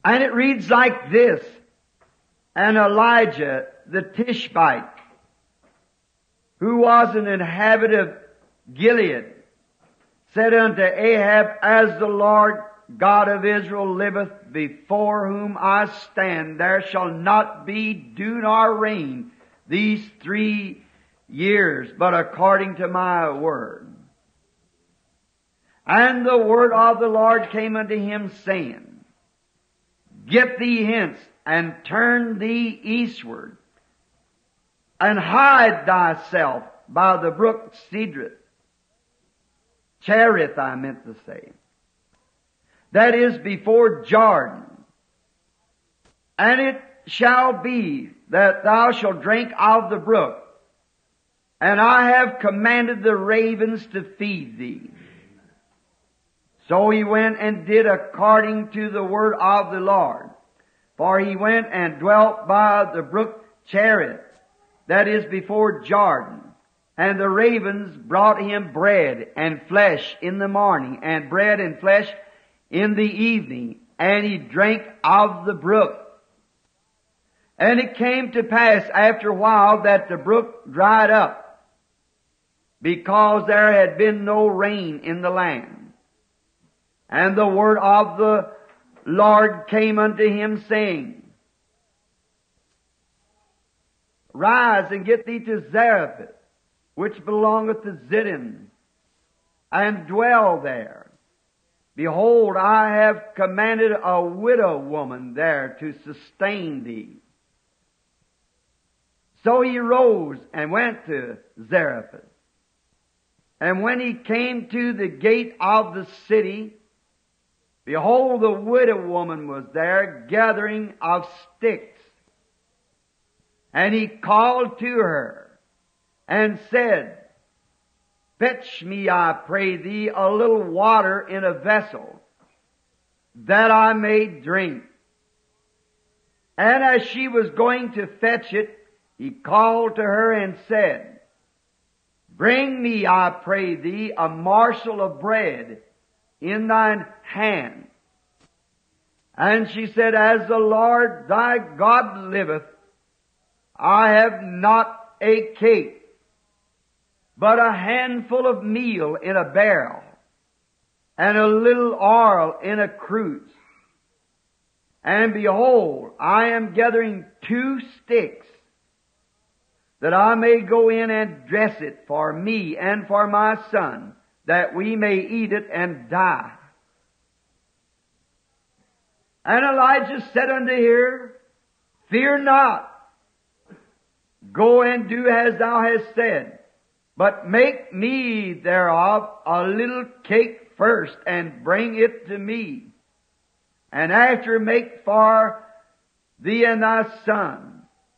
And it reads like this: And Elijah the Tishbite, who was an inhabitant of Gilead, said unto Ahab, As the Lord God of Israel liveth, before whom I stand, there shall not be dew nor rain these 3 years, but according to my word. And the word of the Lord came unto him, saying, Get thee hence, and turn thee eastward, and hide thyself by the brook Cherith, I meant to say. That is before Jordan. And it shall be that thou shalt drink of the brook, and I have commanded the ravens to feed thee. So he went and did according to the word of the Lord. For he went and dwelt by the brook Cherith, that is before Jordan. And the ravens brought him bread and flesh in the morning, and bread and flesh in the evening, and he drank of the brook. And it came to pass after a while that the brook dried up, because there had been no rain in the land. And the word of the Lord came unto him, saying, Rise and get thee to Zarephath, which belongeth to Zidon, and dwell there. Behold, I have commanded a widow woman there to sustain thee. So he rose and went to Zarephath. And when he came to the gate of the city, behold, the widow woman was there gathering of sticks. And he called to her and said, Fetch me, I pray thee, a little water in a vessel, that I may drink. And as she was going to fetch it, he called to her and said, Bring me, I pray thee, a morsel of bread in thine hand. And she said, As the Lord thy God liveth, I have not a cake, but a handful of meal in a barrel, and a little oil in a cruse. And behold, I am gathering 2 sticks, that I may go in and dress it for me and for my son, that we may eat it and die. And Elijah said unto her, Fear not, go and do as thou hast said, but make me thereof a little cake first, and bring it to me, and after make for thee and thy son.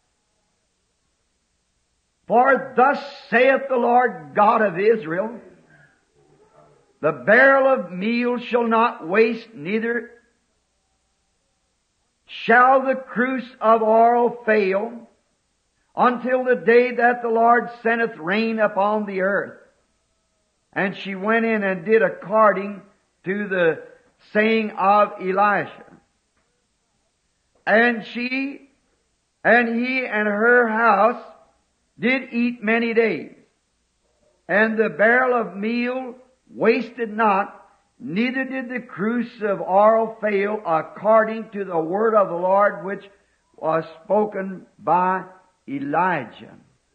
For thus saith the Lord God of Israel, The barrel of meal shall not waste, neither shall the cruse of oil fail, until the day that the Lord sendeth rain upon the earth. And she went in and did according to the saying of Elisha. And she and he and her house did eat many days. And the barrel of meal wasted not, neither did the cruse of oil fail, according to the word of the Lord which was spoken by Elijah.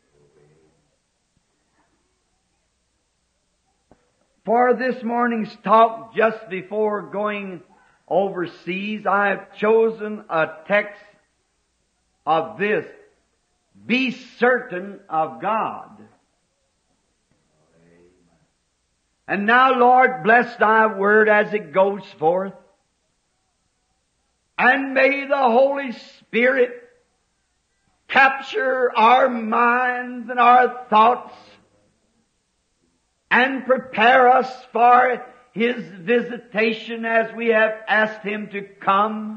For this morning's talk, just before going overseas, I have chosen a text of this: Be certain of God. And now, Lord, bless thy word as it goes forth. And may the Holy Spirit capture our minds and our thoughts and prepare us for His visitation as we have asked Him to come.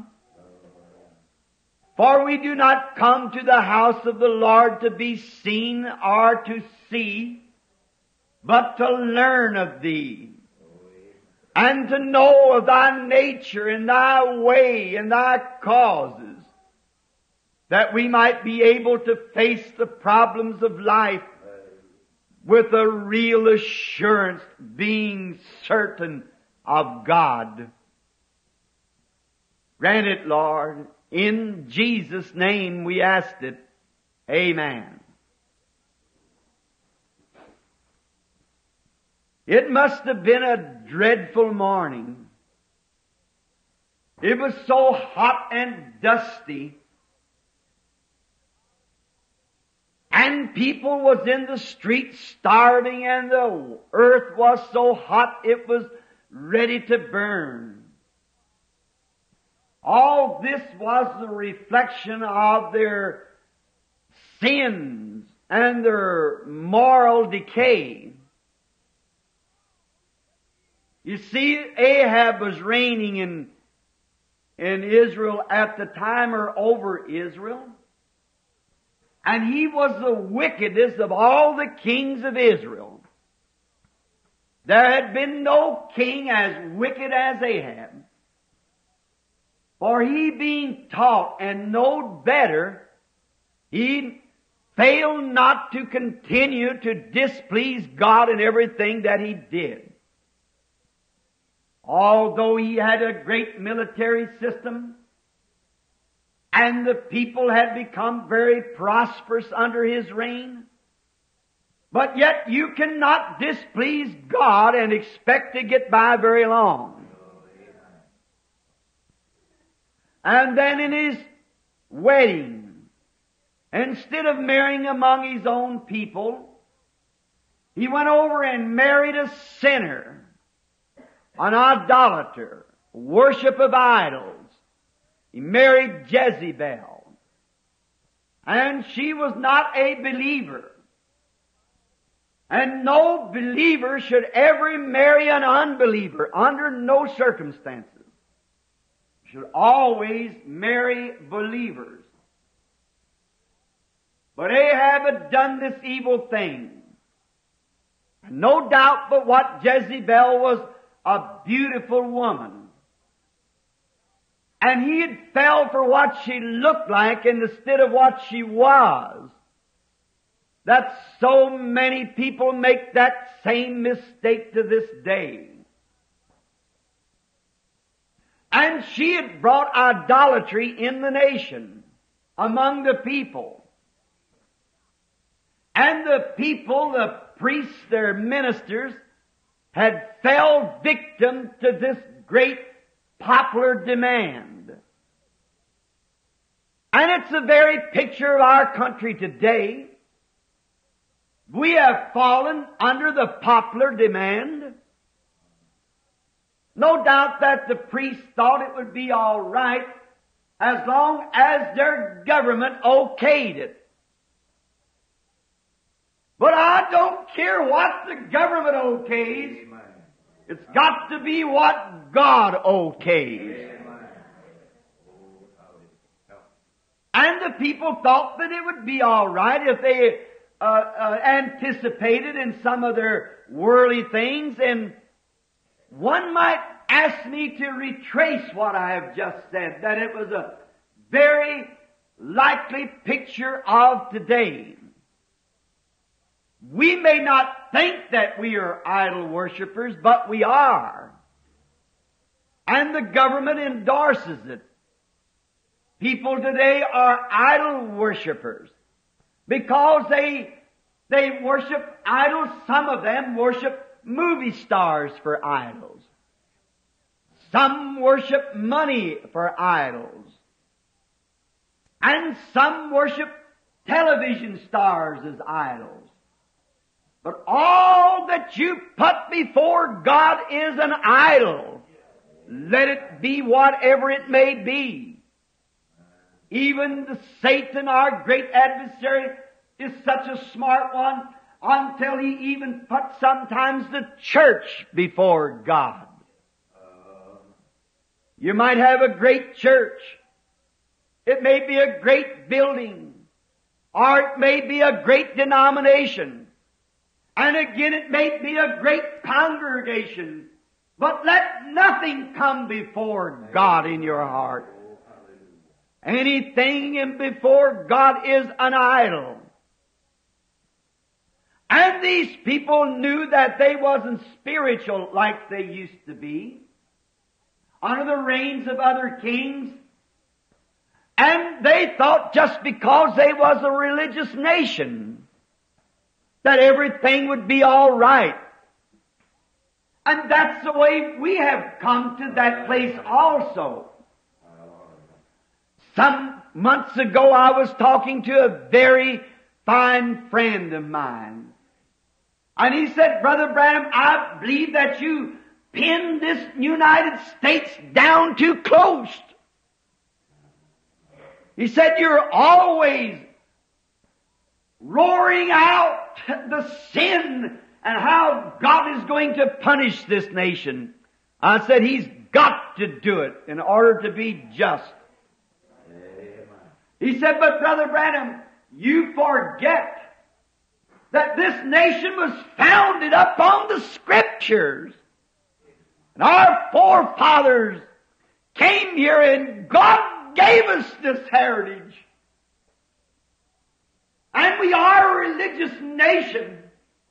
For we do not come to the house of the Lord to be seen or to see, but to learn of Thee and to know of Thy nature and Thy way and Thy causes, that we might be able to face the problems of life with a real assurance, being certain of God. Grant it, Lord. In Jesus' name we asked it. Amen. It must have been a dreadful morning. It was so hot and dusty. And people was in the streets starving, and the earth was so hot it was ready to burn. All this was the reflection of their sins and their moral decay. You see, Ahab was reigning in Israel at the time, or over Israel. And he was the wickedest of all the kings of Israel. There had been no king as wicked as Ahab. For he being taught and knowed better, he failed not to continue to displease God in everything that he did. Although he had a great military system, and the people had become very prosperous under his reign, but yet you cannot displease God and expect to get by very long. And then in his wedding, instead of marrying among his own people, he went over and married a sinner, an idolater, worship of idols. He married Jezebel. And she was not a believer. And no believer should ever marry an unbeliever under no circumstances. Should always marry believers. But Ahab had done this evil thing. No doubt but what Jezebel was a beautiful woman. And he had fell for what she looked like instead of what she was. That so many people make that same mistake to this day. And she had brought idolatry in the nation, among the people. And the people, the priests, their ministers, had fell victim to this great popular demand. And it's the very picture of our country today. We have fallen under the popular demand. No doubt that the priests thought it would be all right as long as their government okayed it. But I don't care what the government okays. It's got to be what God okays. And the people thought that it would be all right if they anticipated in some of their worldly things. And one might ask me to retrace what I have just said, that it was a very likely picture of today. We may not think that we are idol worshippers, but we are. And the government endorses it. People today are idol worshippers because they worship idols. Some of them worship movie stars for idols. Some worship money for idols. And some worship television stars as idols. But all that you put before God is an idol. Let it be whatever it may be. Even the Satan, our great adversary, is such a smart one until he even puts sometimes the church before God. You might have a great church. It may be a great building. Or it may be a great denomination. And again, it may be a great congregation. But let nothing come before God in your heart. Anything in before God is an idol. And these people knew that they wasn't spiritual like they used to be, under the reigns of other kings. And they thought just because they was a religious nation, that everything would be all right. And that's the way we have come to that place also. Some months ago I was talking to a very fine friend of mine. And he said, Brother Branham, I believe that you pinned this United States down too close. He said, you're always roaring out the sin and how God is going to punish this nation. I said, He's got to do it in order to be just. He said, but Brother Branham, you forget that this nation was founded upon the Scriptures. And our forefathers came here and God gave us this heritage. And we are a religious nation.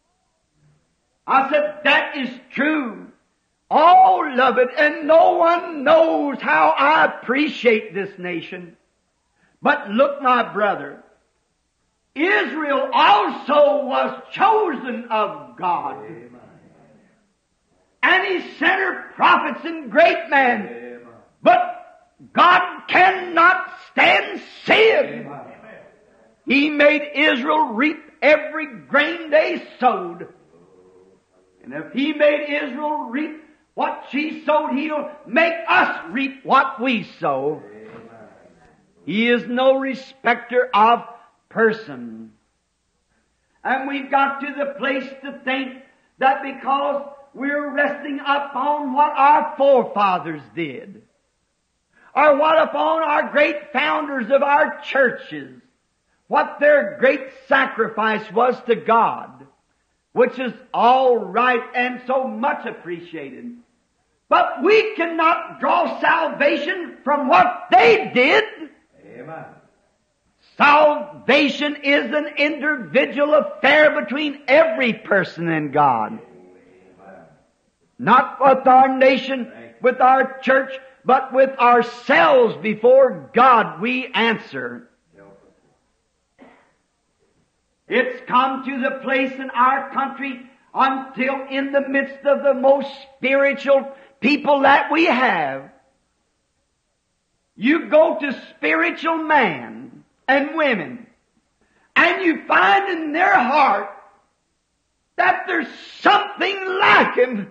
I said, that is true. All of it, and no one knows how I appreciate this nation. But look, my brother, Israel also was chosen of God. Amen. And He sent her prophets and great men. Amen. But God cannot stand sin. Amen. He made Israel reap every grain they sowed. And if He made Israel reap what she sowed, He'll make us reap what we sow. Amen. He is no respecter of person. And we've got to the place to think that because we're resting upon what our forefathers did, or what upon our great founders of our churches, what their great sacrifice was to God, which is all right and so much appreciated. But we cannot draw salvation from what they did. Amen. Salvation is an individual affair between every person and God. Amen. Not with our nation, with our church, but with ourselves before God we answer. It's come to the place in our country until in the midst of the most spiritual people that we have, you go to spiritual men and women, and you find in their heart that there's something lacking.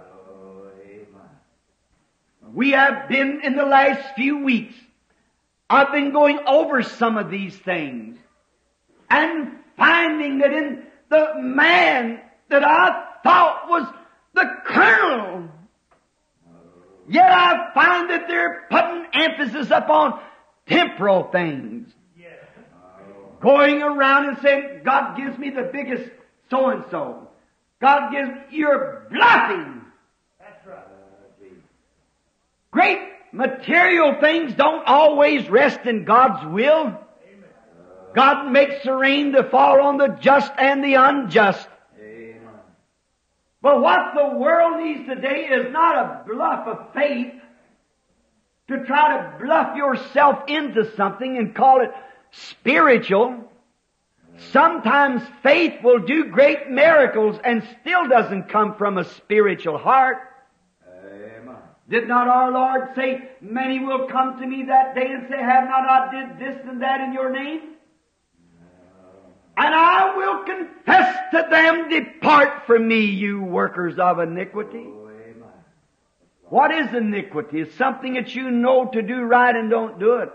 We have been in the last few weeks, I've been going over some of these things and finding that in the man that I thought was the colonel, yet I find that they're putting emphasis upon temporal things. Going around and saying, God gives me the biggest so-and-so. God gives, you're bluffing. That's right. Great material things don't always rest in God's will. Amen. God makes the rain to fall on the just and the unjust. Amen. But what the world needs today is not a bluff of faith to try to bluff yourself into something and call it spiritual. Sometimes faith will do great miracles and still doesn't come from a spiritual heart. Amen. Did not our Lord say, many will come to me that day and say, have not I did this and that in your name? And I will confess to them, depart from me, you workers of iniquity. What is iniquity? It's something that you know to do right and don't do it.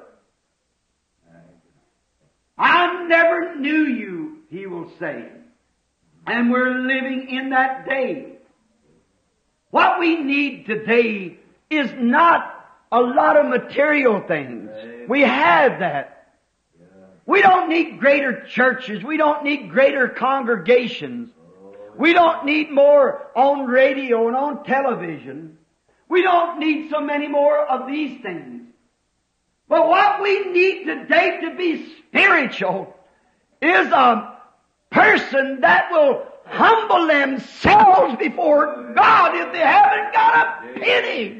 I never knew you, he will say. And we're living in that day. What we need today is not a lot of material things. We have that. We don't need greater churches. We don't need greater congregations. We don't need more on radio and on television. We don't need so many more of these things. But what we need today to be spiritual is a person that will humble themselves before God if they haven't got a penny.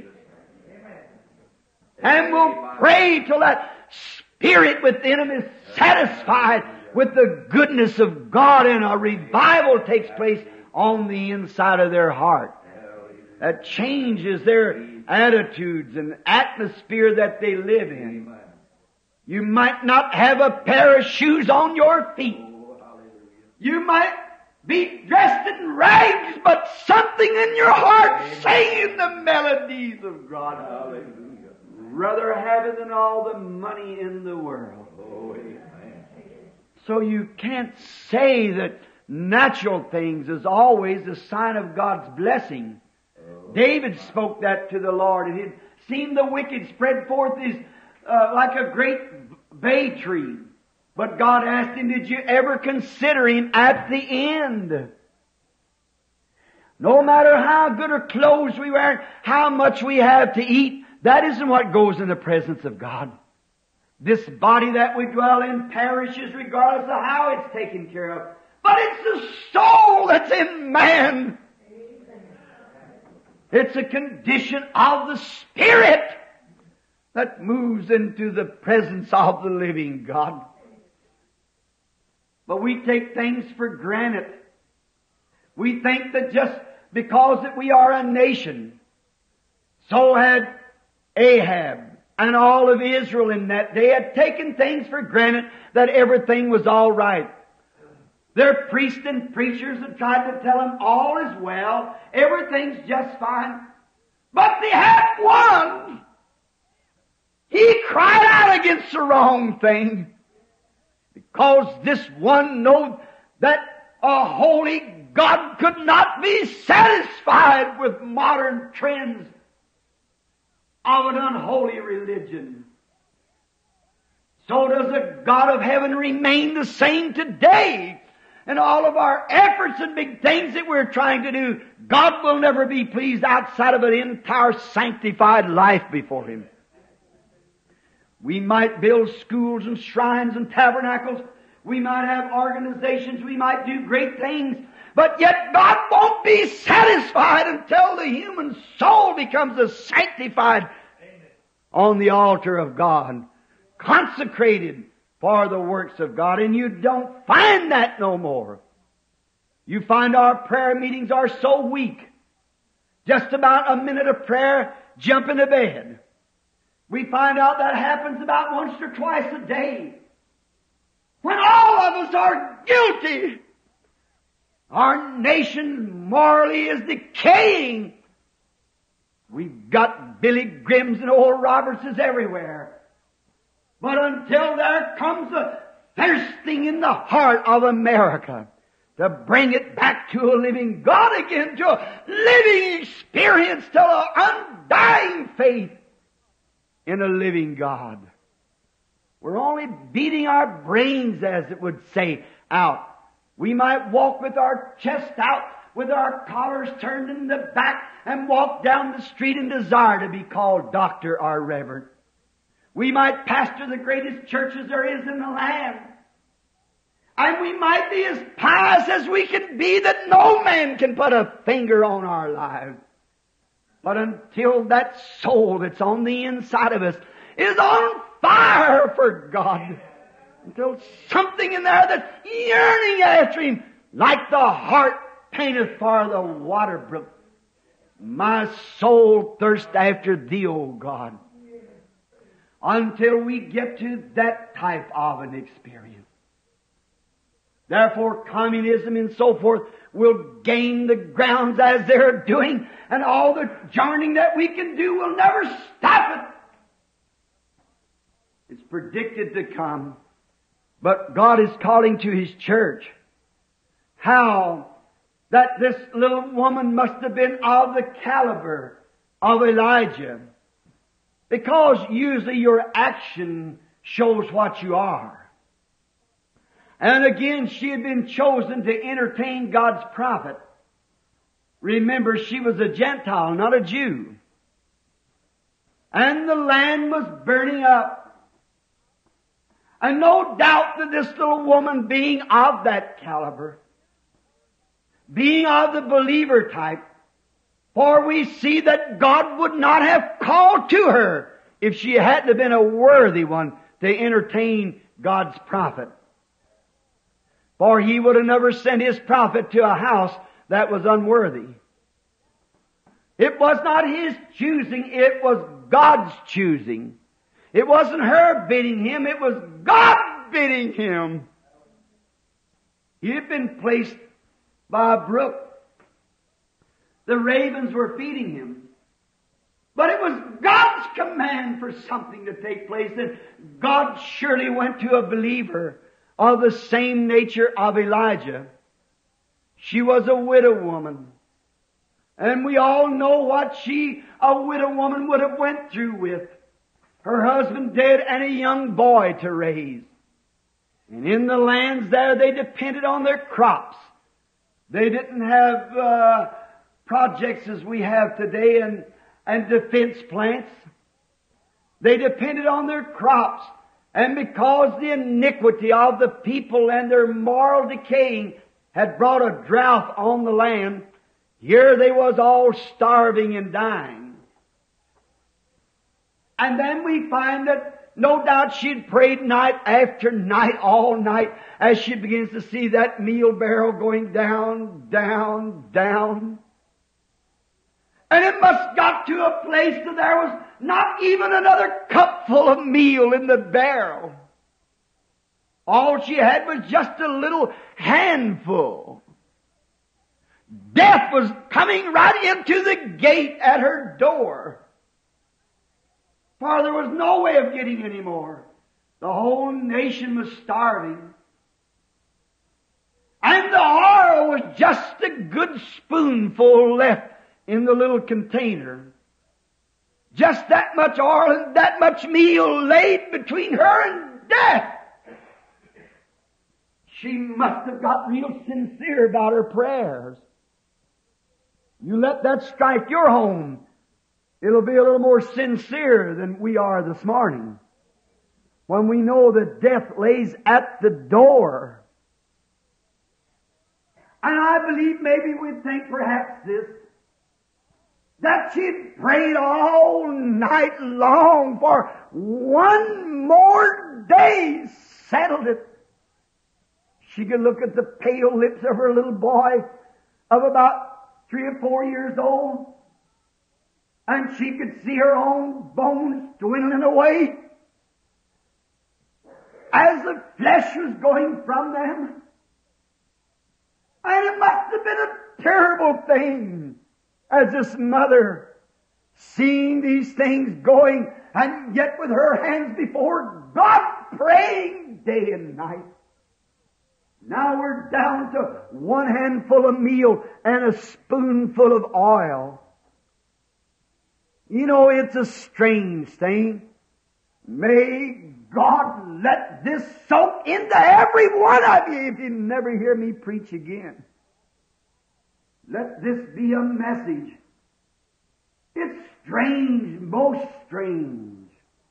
And will pray till that spirit within them is satisfied with the goodness of God, and a revival takes place on the inside of their heart that changes their attitudes and atmosphere that they live in. You might not have a pair of shoes on your feet. You might be dressed in rags, but something in your heart singing the melodies of God. Hallelujah. Rather have it than all the money in the world. So you can't say that natural things is always a sign of God's blessing. David spoke that to the Lord, and it seemed the wicked spread forth his, like a great bay tree. But God asked him, did you ever consider him at the end? No matter how good or clothes we wear, how much we have to eat, that isn't what goes in the presence of God. This body that we dwell in perishes regardless of how it's taken care of. But it's the soul that's in man. It's a condition of the Spirit that moves into the presence of the living God. But we take things for granted. We think that just because that we are a nation, so had Ahab and all of Israel in that day had taken things for granted that everything was all right. Their priests and preachers had tried to tell them all is well, everything's just fine. But they had one. He cried out against the wrong thing. Because this one knew that a holy God could not be satisfied with modern trends of an unholy religion. So does the God of heaven remain the same today. And all of our efforts and big things that we're trying to do, God will never be pleased outside of an entire sanctified life before Him. We might build schools and shrines and tabernacles. We might have organizations. We might do great things. But yet God won't be satisfied until the human soul becomes a sanctified on the altar of God, consecrated for the works of God. And you don't find that no more. You find our prayer meetings are so weak. Just about a minute of prayer, jump into bed. We find out that happens about once or twice a day. When all of us are guilty, our nation morally is decaying. We've got Billy Grims and Oral Robertses everywhere. But until there comes a thirsting in the heart of America to bring it back to a living God again, to a living experience, to an undying faith in a living God. We're only beating our brains, as it would say, out. We might walk with our chest out, with our collars turned in the back, and walk down the street and desire to be called doctor or reverend. We might pastor the greatest churches there is in the land. And we might be as pious as we can be that no man can put a finger on our lives. But until that soul that's on the inside of us is on fire for God, until something in there that's yearning after Him, like the heart painteth for the water brook, my soul thirsts after Thee, O God. Until we get to that type of an experience. Therefore, communism and so forth will gain the grounds as they're doing, and all the journeying that we can do will never stop it. It's predicted to come. But God is calling to His church. How that this little woman must have been of the caliber of Elijah. Because usually your action shows what you are. And again, she had been chosen to entertain God's prophet. Remember, she was a Gentile, not a Jew. And the land was burning up. And no doubt that this little woman, being of that caliber, being of the believer type, for we see that God would not have called to her if she hadn't been a worthy one to entertain God's prophet. For He would have never sent His prophet to a house that was unworthy. It was not His choosing, it was God's choosing. It wasn't her bidding Him, it was God bidding Him. He had been placed by a brook. The ravens were feeding Him. But it was God's command for something to take place, and God surely went to a believer of the same nature of Elijah. She was a widow woman. And we all know what a widow woman, would have went through with her husband dead and a young boy to raise. And in the lands there, they depended on their crops. They didn't have projects as we have today and defense plants. They depended on their crops. And because the iniquity of the people and their moral decaying had brought a drought on the land, here they was all starving and dying. And then we find that no doubt she'd prayed night after night, all night, as she begins to see that meal barrel going down, down, down. And it must got to a place that there was not even another cupful of meal in the barrel. All she had was just a little handful. Death was coming right into the gate at her door. For there was no way of getting any more. The whole nation was starving. And the oil was just a good spoonful left in the little container. Just that much oil and that much meal laid between her and death. She must have got real sincere about her prayers. You let that strike your home, it'll be a little more sincere than we are this morning. When we know that death lays at the door. And I believe maybe we'd think perhaps this, that she'd prayed all night long for one more day settled it. She could look at the pale lips of her little boy of about 3 or 4 years old, and she could see her own bones dwindling away as the flesh was going from them. And it must have been a terrible thing as this mother seeing these things going, and yet with her hands before God praying day and night. Now we're down to one handful of meal and a spoonful of oil. You know, it's a strange thing. May God let this soak into every one of you if you never hear me preach again. Let this be a message. It's strange, most strange,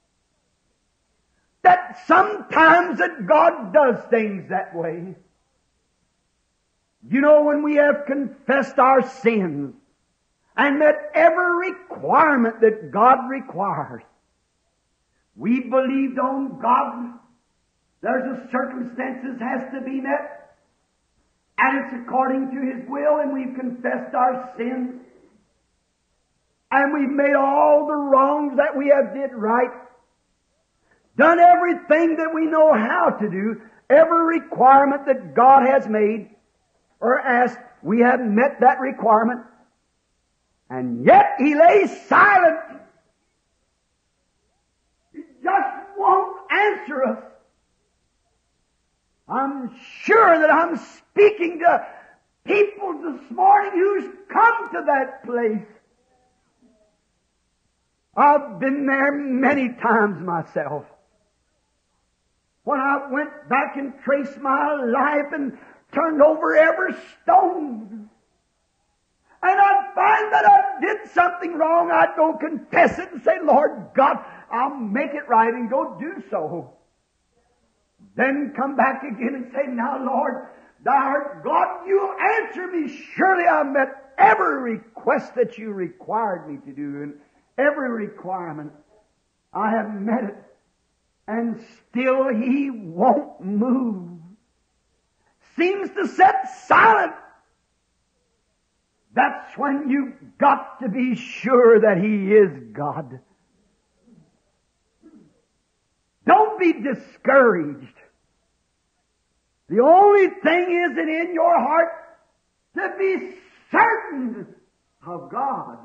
that sometimes that God does things that way. You know, when we have confessed our sins and met every requirement that God requires, we believed on God. There's a circumstances has to be met, and it's according to His will, and we've confessed our sins, and we've made all the wrongs that we have did right, done everything that we know how to do, every requirement that God has made or asked, we have met that requirement, and yet He lays silent. He just won't answer us. I'm sure that I'm speaking to people this morning who's come to that place. I've been there many times myself. When I went back and traced my life and turned over every stone, and I'd find that I did something wrong, I'd go confess it and say, Lord God, I'll make it right, and go do so. Then come back again and say, now Lord, Thou art God, you'll answer me. Surely I've met every request that you required me to do, and every requirement. I have met it. And still He won't move. Seems to sit silent. That's when you've got to be sure that He is God. Don't be discouraged. The only thing is that in your heart to be certain of God.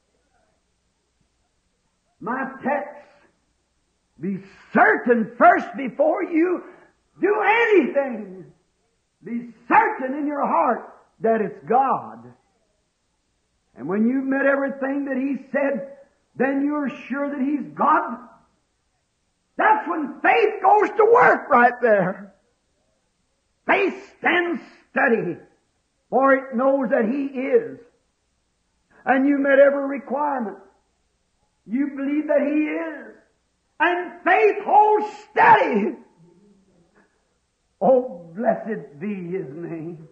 My text, be certain first before you do anything. Be certain in your heart that it's God. And when you've met everything that He said, then you're sure that He's God. That's when faith goes to work right there. Faith stands steady, for it knows that He is. And you met every requirement. You believe that He is. And faith holds steady. Oh, blessed be His name.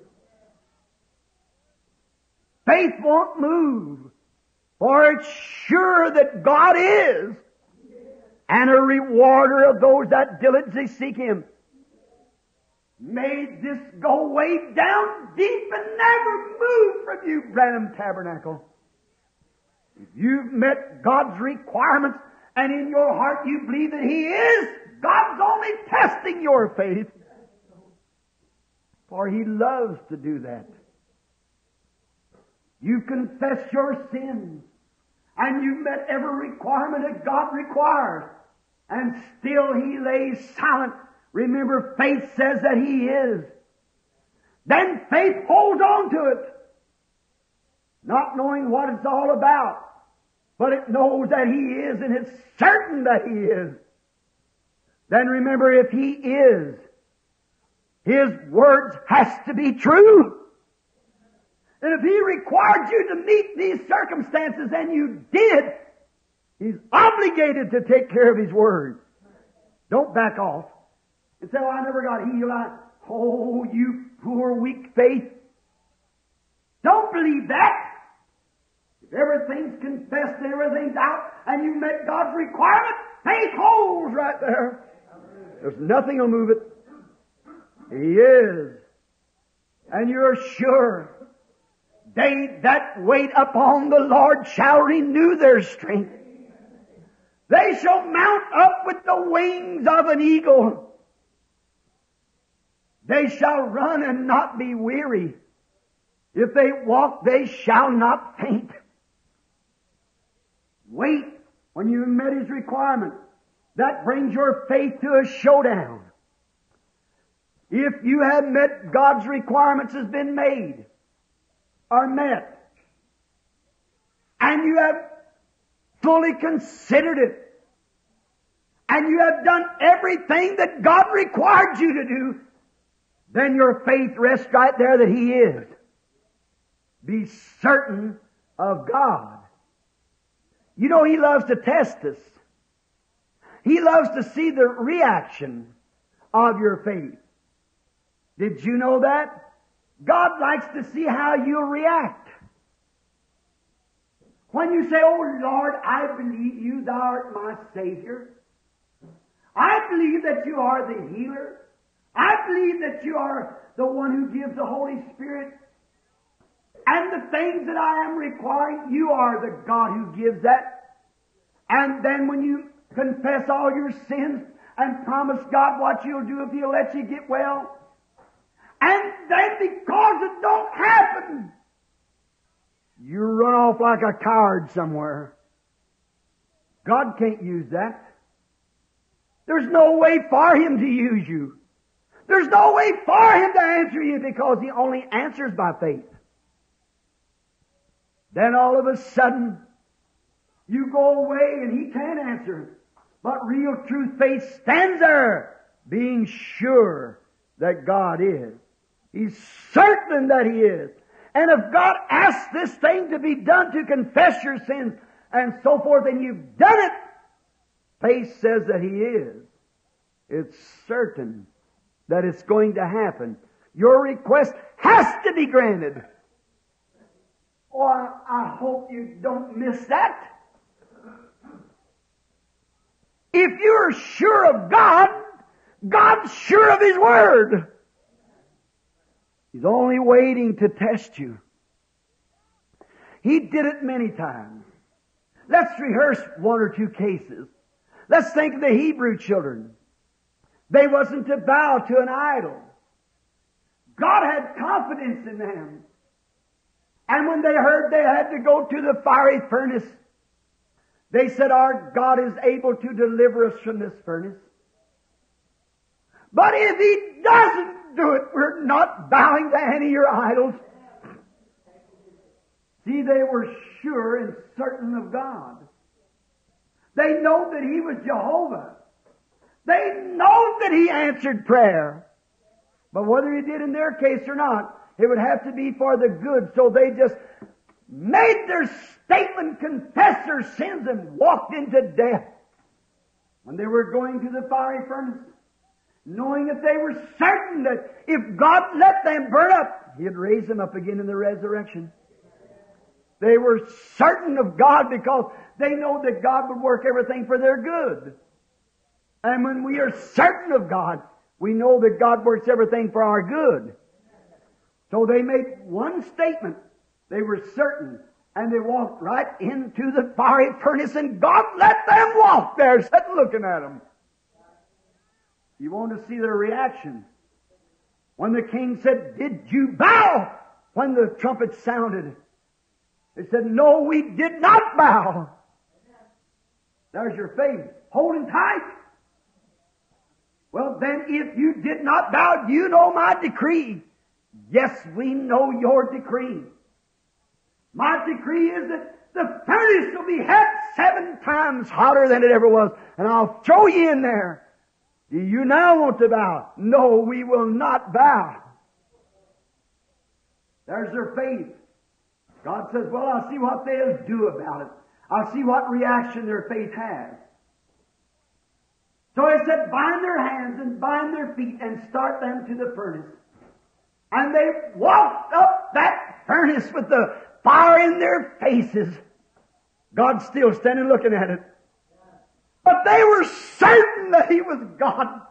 Faith won't move, for it's sure that God is, and a rewarder of those that diligently seek Him. May this go way down deep and never move from you, Branham Tabernacle. If you've met God's requirements, and in your heart you believe that He is, God's only testing your faith. For He loves to do that. You confess your sins, and you've met every requirement that God requires, and still He lays silent. Remember, faith says that He is. Then faith holds on to it, not knowing what it's all about. But it knows that He is, and it's certain that He is. Then remember, if He is, His words has to be true. And if He required you to meet these circumstances and you did, He's obligated to take care of His word. Don't back off and say, oh, I never got healed. Oh, you poor weak faith. Don't believe that. If everything's confessed and everything's out and you met God's requirement, faith holds right there. There's nothing will move it. He is. And you're sure. They that wait upon the Lord shall renew their strength. They shall mount up with the wings of an eagle. They shall run and not be weary. If they walk, they shall not faint. Wait when you've met His requirement. That brings your faith to a showdown. If you have met God's requirements has been made, are met, and you have fully considered it, and you have done everything that God required you to do, then your faith rests right there that He is. Be certain of God. You know, He loves to test us. He loves to see the reaction of your faith. Did you know that? God likes to see how you'll react. When you say, oh Lord, I believe You, Thou art my Savior. I believe that You are the healer. I believe that You are the one who gives the Holy Spirit. And the things that I am requiring, You are the God who gives that. And then when you confess all your sins and promise God what You'll do if He'll let you get well, and then because it don't happen, you run off like a coward somewhere. God can't use that. There's no way for Him to use you. There's no way for Him to answer you because He only answers by faith. Then all of a sudden, you go away and He can't answer. But real true faith stands there, being sure that God is. He's certain that He is. And if God asks this thing to be done to confess your sins and so forth, and you've done it, faith says that He is. It's certain that it's going to happen. Your request has to be granted. Oh, I hope you don't miss that. If you're sure of God, God's sure of His Word. He's only waiting to test you. He did it many times. Let's rehearse one or two cases. Let's think of the Hebrew children. They wasn't to bow to an idol. God had confidence in them. And when they heard they had to go to the fiery furnace, they said, our God is able to deliver us from this furnace. But if He doesn't do it, we're not bowing to any of your idols. See, they were sure and certain of God. They know that He was Jehovah. They know that He answered prayer. But whether He did in their case or not, it would have to be for the good. So they just made their statement, confessed their sins, and walked into death. When they were going to the fiery furnace, knowing that they were certain that if God let them burn up, He'd raise them up again in the resurrection. They were certain of God because they know that God would work everything for their good. And when we are certain of God, we know that God works everything for our good. So they made one statement. They were certain. And they walked right into the fiery furnace, and God let them walk there, sitting looking at them. You want to see their reaction. When the king said, did you bow when the trumpet sounded? They said, no, we did not bow. There's your faith. Holding tight. Well, then if you did not bow, you know my decree. Yes, we know your decree. My decree is that the furnace will be hot 7 times hotter than it ever was, and I'll throw you in there. Do you now want to bow? No, we will not bow. There's their faith. God says, well, I'll see what they'll do about it. I'll see what reaction their faith has. So He said, bind their hands and bind their feet and start them to the furnace. And they walked up that furnace with the fire in their faces. God's still standing looking at it. But they were certain that He was God.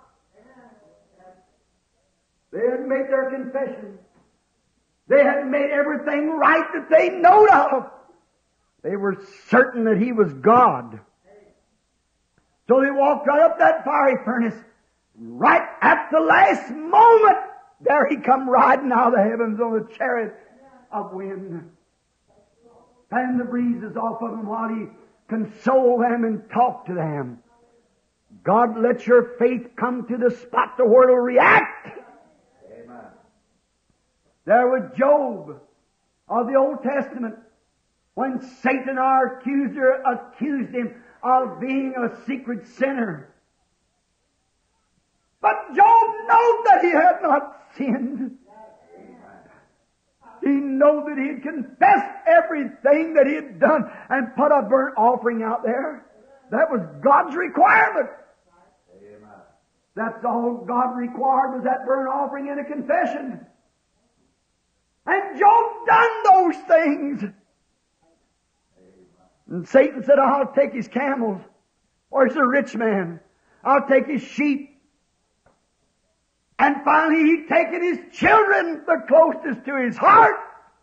They had made their confession. They had made everything right that they knowed of. They were certain that He was God. So they walked right up that fiery furnace. Right at the last moment, there He come riding out of the heavens on a chariot of wind. And the breezes off of them while He consoled them and talked to them. God, let your faith come to the spot to where it'll react. Amen. There was Job of the Old Testament when Satan, our accuser, accused him of being a secret sinner. But Job knew that he had not sinned. He knew that he had confessed everything that he had done and put a burnt offering out there. That was God's requirement. That's all God required was that burnt offering and a confession. And Job done those things. And Satan said, I'll take his camels. Or he's a rich man. I'll take his sheep. And finally he'd taken his children, the closest to his heart.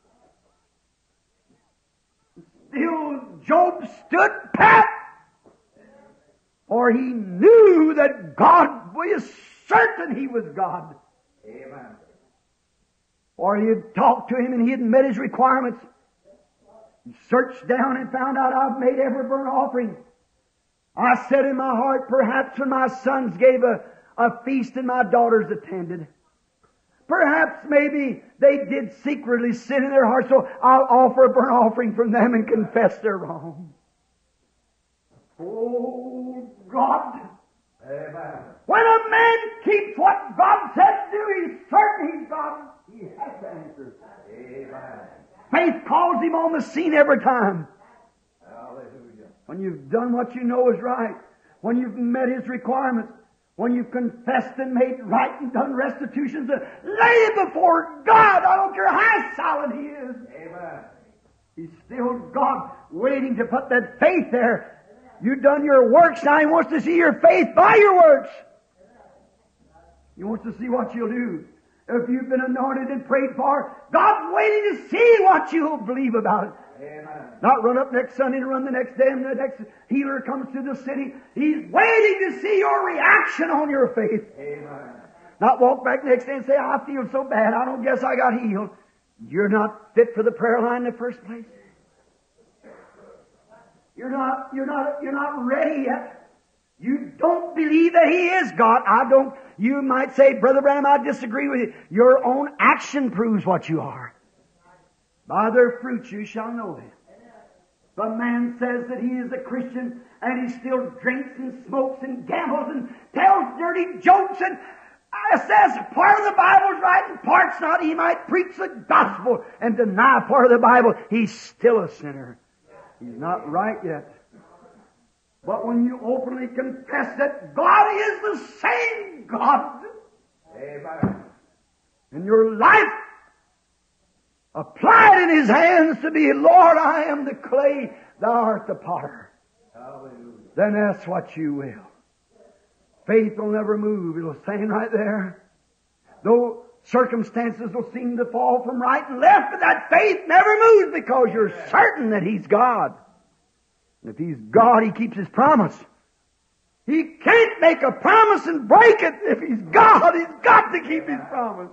Still Job stood pat. For he knew that God was certain He was God. Amen. Or he had talked to Him and he had met His requirements. He searched down and found out I've made every burnt offering. I said in my heart, perhaps when my sons gave a feast and my daughters attended, perhaps maybe they did secretly sin in their hearts, so I'll offer a burnt offering from them and confess their wrong. Oh, God. Amen. When a man keeps what God said to do, he's certain he's God. He has to answer. Amen. faith calls Him on the scene every time. Hallelujah. When you've done what you know is right, when you've met His requirements, when you've confessed and made right and done restitutions, lay it before God. I don't care how solid He is. Amen. He's still God, waiting to put that faith there. You've done your works, now He wants to see your faith by your works. He wants to see what you'll do. If you've been anointed and prayed for, God's waiting to see what you'll believe about it. Amen. Not run up next Sunday and run the next day and the next healer comes to the city. He's waiting to see your reaction on your faith. Amen. Not walk back next day and say, I feel so bad, I don't guess I got healed. You're not fit for the prayer line in the first place. You're not ready yet. You don't believe that He is God. You might say, Brother Branham, I disagree with you. Your own action proves what you are. By their fruits you shall know them. If a man says that he is a Christian and he still drinks and smokes and gambles and tells dirty jokes and says part of the Bible's right and part's not, he might preach the gospel and deny part of the Bible, he's still a sinner. He's not right yet. But when you openly confess that God is the same God, Amen. in your life, applied in His hands to be, Lord, I am the clay, Thou art the potter. Hallelujah. Then that's what you will. Faith will never move. It'll stand right there. Though circumstances will seem to fall from right and left, but that faith never moves because you're certain that He's God. And if He's God, He keeps His promise. He can't make a promise and break it. If He's God, He's got to keep His promise.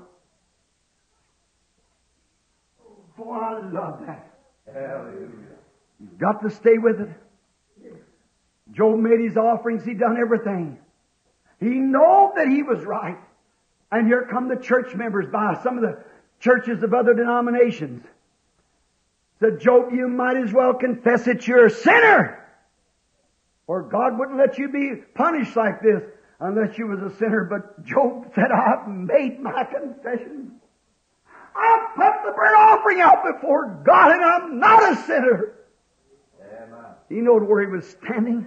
Oh, I love that. Hallelujah. You've got to stay with it. Job made his offerings. He done everything. He knew that he was right. And here come the church members by some of the churches of other denominations. Said, Job, you might as well confess that you're a sinner. Or God wouldn't let you be punished like this unless you was a sinner. But Job said, I've made my confession. I put the burnt offering out before God and I'm not a sinner. Amen. He knowed where he was standing.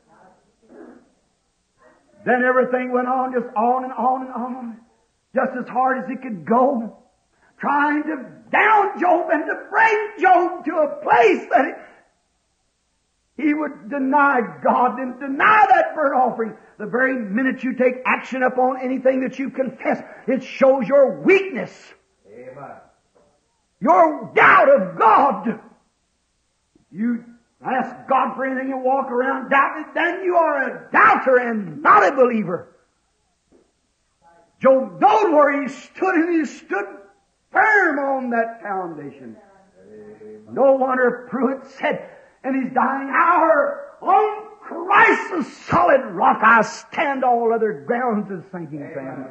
Then everything went on, just on and on and on. Just as hard as he could go. Trying to down Job and to bring Job to a place that he would deny God and deny that burnt offering. The very minute you take action upon anything that you confess, it shows your weakness. Amen. Your doubt of God. You ask God for anything and walk around doubting, then you are a doubter and not a believer. Job knowed where he stood and he stood firm on that foundation. Amen. No wonder Pruitt said in his dying hour, on Christ the solid rock I stand, all other grounds is sinking sand.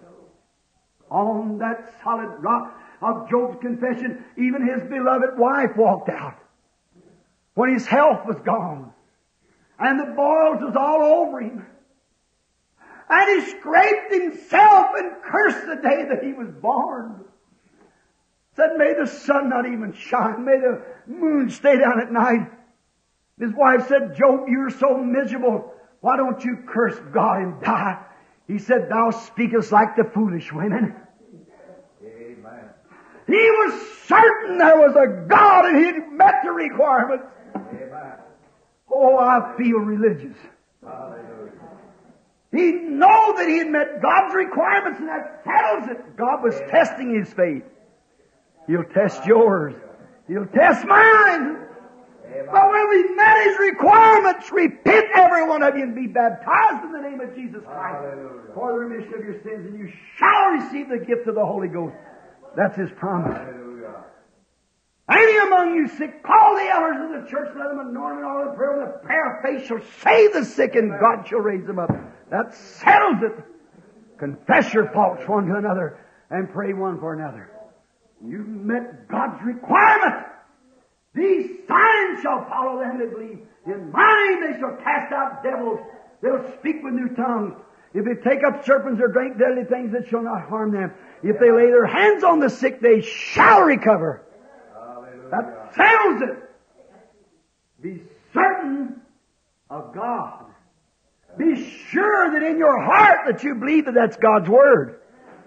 On that solid rock of Job's confession, even his beloved wife walked out when his health was gone and the boils was all over him. And he scraped himself and cursed the day that he was born. Said, may the sun not even shine. May the moon stay down at night. His wife said, Job, you're so miserable. Why don't you curse God and die? He said, thou speakest like the foolish women. Amen. He was certain there was a God and He'd met the requirements. Amen. Oh, I feel religious. Hallelujah. He knew that he had met God's requirements and that settles it. God was testing his faith. He'll test yours. He'll test mine. Amen. But when we met His requirements, repent every one of you and be baptized in the name of Jesus Christ Hallelujah. for the remission of your sins, and you shall receive the gift of the Holy Ghost. That's His promise. Hallelujah. Any among you sick, call the elders of the church, let them anoint them all with prayer, and the prayer of faith shall save the sick, and God shall raise them up. That settles it. Confess your faults one to another, and pray one for another. You've met God's requirement. These signs shall follow them that believe. In my name they shall cast out devils. They'll speak with new tongues. If they take up serpents or drink deadly things, it shall not harm them. If they lay their hands on the sick, they shall recover. Hallelujah. That settles it. Be certain of God. Be sure that in your heart that you believe that that's God's Word.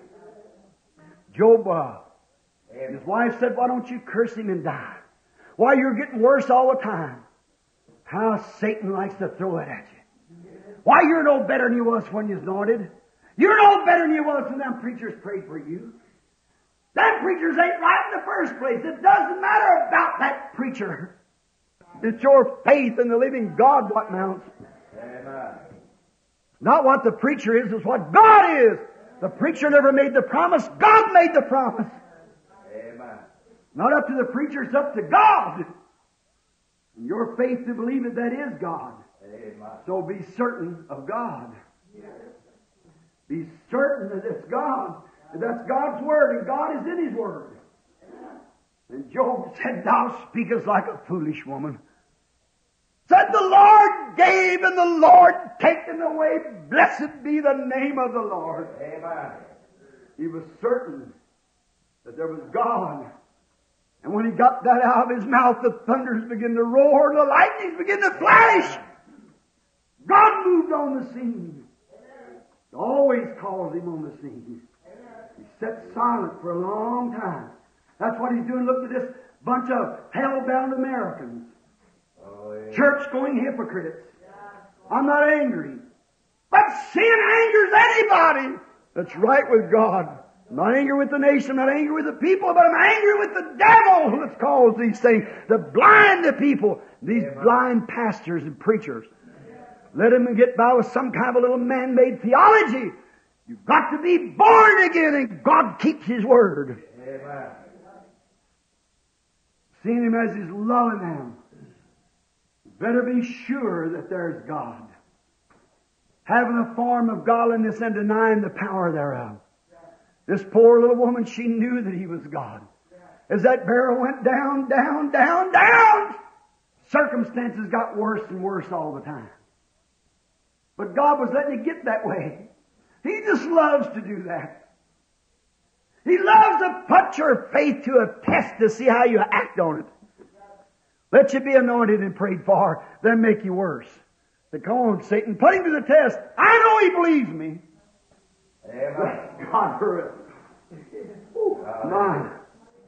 Job, his wife said, why don't you curse him and die? Why, you're getting worse all the time. How Satan likes to throw it at you. Why, you're no better than you was when you was anointed. You're no better than you was when them preachers prayed for you. Them preachers ain't right in the first place. It doesn't matter about that preacher. It's your faith in the living God what mounts. Amen. Not what the preacher is, it's what God is. The preacher never made the promise. God made the promise. Amen. Not up to the preacher, it's up to God. And your faith to believe that that is God. Amen. So be certain of God. Be certain that it's God. That that's God's Word, and God is in His Word. And Job said, thou speakest like a foolish woman. Said, the Lord gave and the Lord taken away. Blessed be the name of the Lord. Amen. He was certain that there was God. And when he got that out of his mouth, the thunders began to roar, the lightnings began to flash. God moved on the scene. He always calls him on the scene. He sat silent for a long time. That's what he's doing. Look at this bunch of hell-bound Americans. Oh, yeah. Church-going hypocrites. I'm not angry. But sin angers anybody that's right with God. I'm not angry with the nation, I'm not angry with the people, but I'm angry with the devil that's caused these things to blind the people, these blind pastors and preachers. Let them get by with some kind of a little man-made theology. You've got to be born again, and God keeps His Word. Amen. Seeing Him as He's loving them. Better be sure that there's God. Having a form of godliness and denying the power thereof. This poor little woman, she knew that He was God. As that barrel went down, down, down, down, circumstances got worse and worse all the time. But God was letting it get that way. He just loves to do that. He loves to put your faith to a test to see how you act on it. Let you be anointed and prayed for, then make you worse. Say, come on, Satan, put him to the test. I know he believes me. Amen. God for it. My.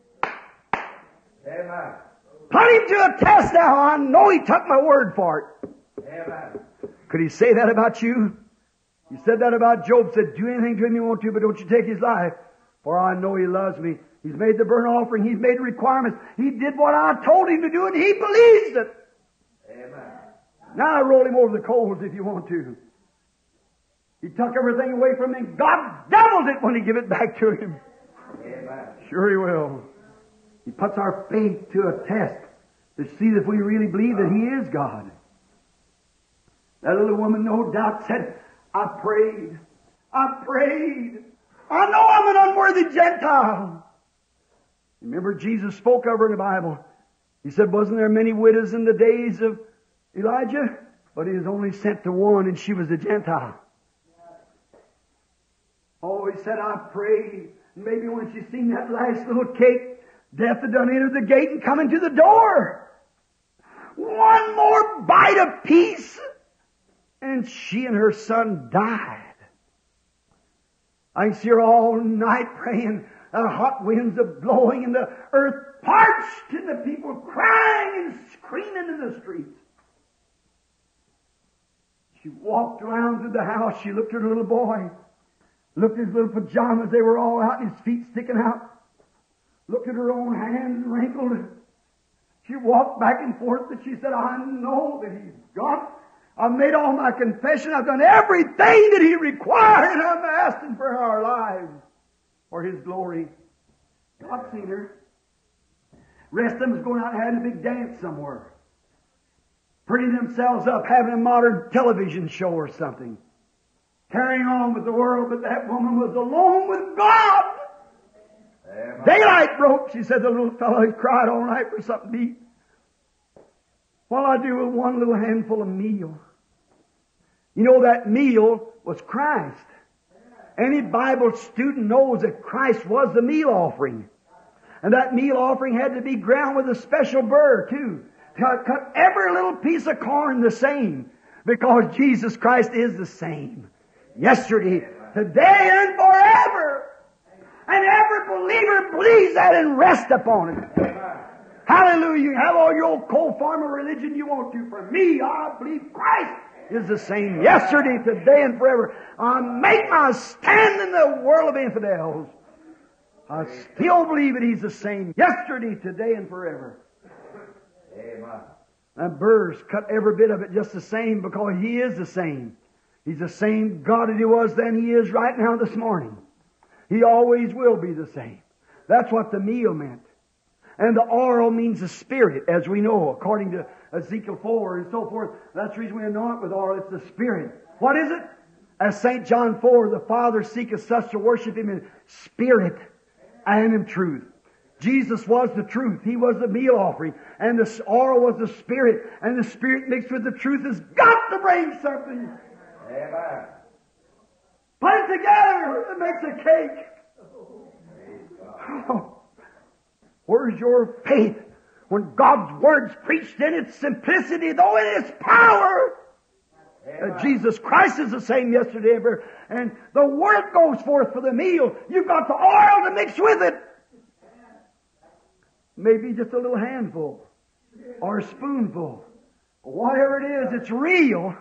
Amen. Put him to a test now. I know he took my word for it. Amen. Could he say that about you? He said that about Job. Said, do anything to him you want to, but don't you take his life. For I know he loves me. He's made the burnt offering. He's made the requirements. He did what I told him to do, and he believes it. Amen. Now roll him over the coals if you want to. He took everything away from him. God doubled it when He gave it back to him. Amen. Sure He will. He puts our faith to a test to see if we really believe that He is God. That little woman no doubt said, I prayed. I know I'm an unworthy Gentile. Remember Jesus spoke of her in the Bible. He said, wasn't there many widows in the days of Elijah? But He was only sent to one, and she was a Gentile. Oh, he said, I prayed. Maybe when she seen that last little cake, death had done entered the gate and come into the door. One more bite of peace, and she and her son died. I can see her all night praying. The hot winds are blowing and the earth parched and the people crying and screaming in the streets. She walked around through the house. She looked at her little boy. Looked at his little pajamas. They were all out and his feet sticking out. Looked at her own hands wrinkled. She walked back and forth and she said, I know that He's God. I've made all my confession. I've done everything that He required, and I'm asking for our lives for His glory. God seen her. Rest of them was going out and having a big dance somewhere. Prettying themselves up, having a modern television show or something. Carrying on with the world, but that woman was alone with God. Amen. Daylight broke, she said. The little fellow had cried all night for something to eat. What I do with one little handful of meal. You know that meal was Christ. Any Bible student knows that Christ was the meal offering. And that meal offering had to be ground with a special burr, too. Cut every little piece of corn the same. Because Jesus Christ is the same. Yesterday, today, and forever. And every believer believes that and rests upon it. Hallelujah. You have all your old cold farmer religion you want to. For me, I believe Christ is the same yesterday, today, and forever. I make my stand in the world of infidels. I still believe that He's the same yesterday, today, and forever. Amen. That burr's cut every bit of it just the same because He is the same. He's the same God that He was then, He is right now this morning. He always will be the same. That's what the meal meant. And the oil means the Spirit, as we know, according to Ezekiel 4 and so forth. That's the reason we anoint with oil. It's the Spirit. What is it? As St. John 4, the Father seeketh such to worship Him in spirit and in truth. Jesus was the truth. He was the meal offering. And the oil was the Spirit. And the Spirit mixed with the truth has got to bring something. Amen. Put it together. It makes a cake. Oh, where's your faith when God's Word's preached in its simplicity, though in its power? Jesus Christ is the same yesterday, ever. And the Word goes forth for the meal. You've got the oil to mix with it. Maybe just a little handful or a spoonful. Whatever it is, it's real.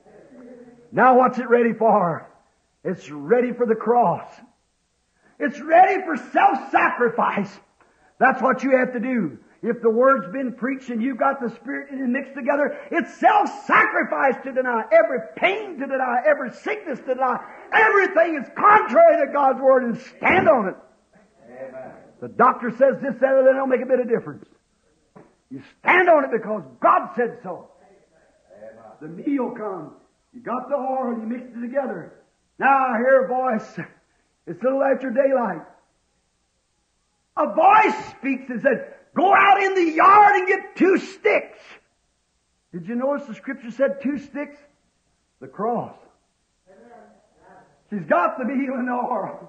Now what's it ready for? It's ready for the cross. It's ready for self-sacrifice. That's what you have to do. If the Word's been preached and you've got the Spirit and it mixed together, it's self-sacrifice to deny. Every pain to deny. Every sickness to deny. Everything is contrary to God's Word and stand on it. Amen. The doctor says this, that, or that don't make a bit of difference. You stand on it because God said so. The meal comes. You got the oil, you mix it together. Now I hear a voice. It's a little after daylight. A voice speaks and said, go out in the yard and get 2 sticks. Did you notice the Scripture said 2 sticks? The cross. She's got the meal and the oil.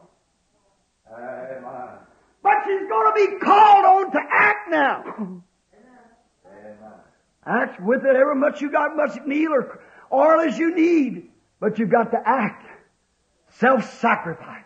Amen. But she's going to be called on to act now. Amen. Act with it ever much you got, much meal or oil as you need. But you've got to act. Self-sacrifice.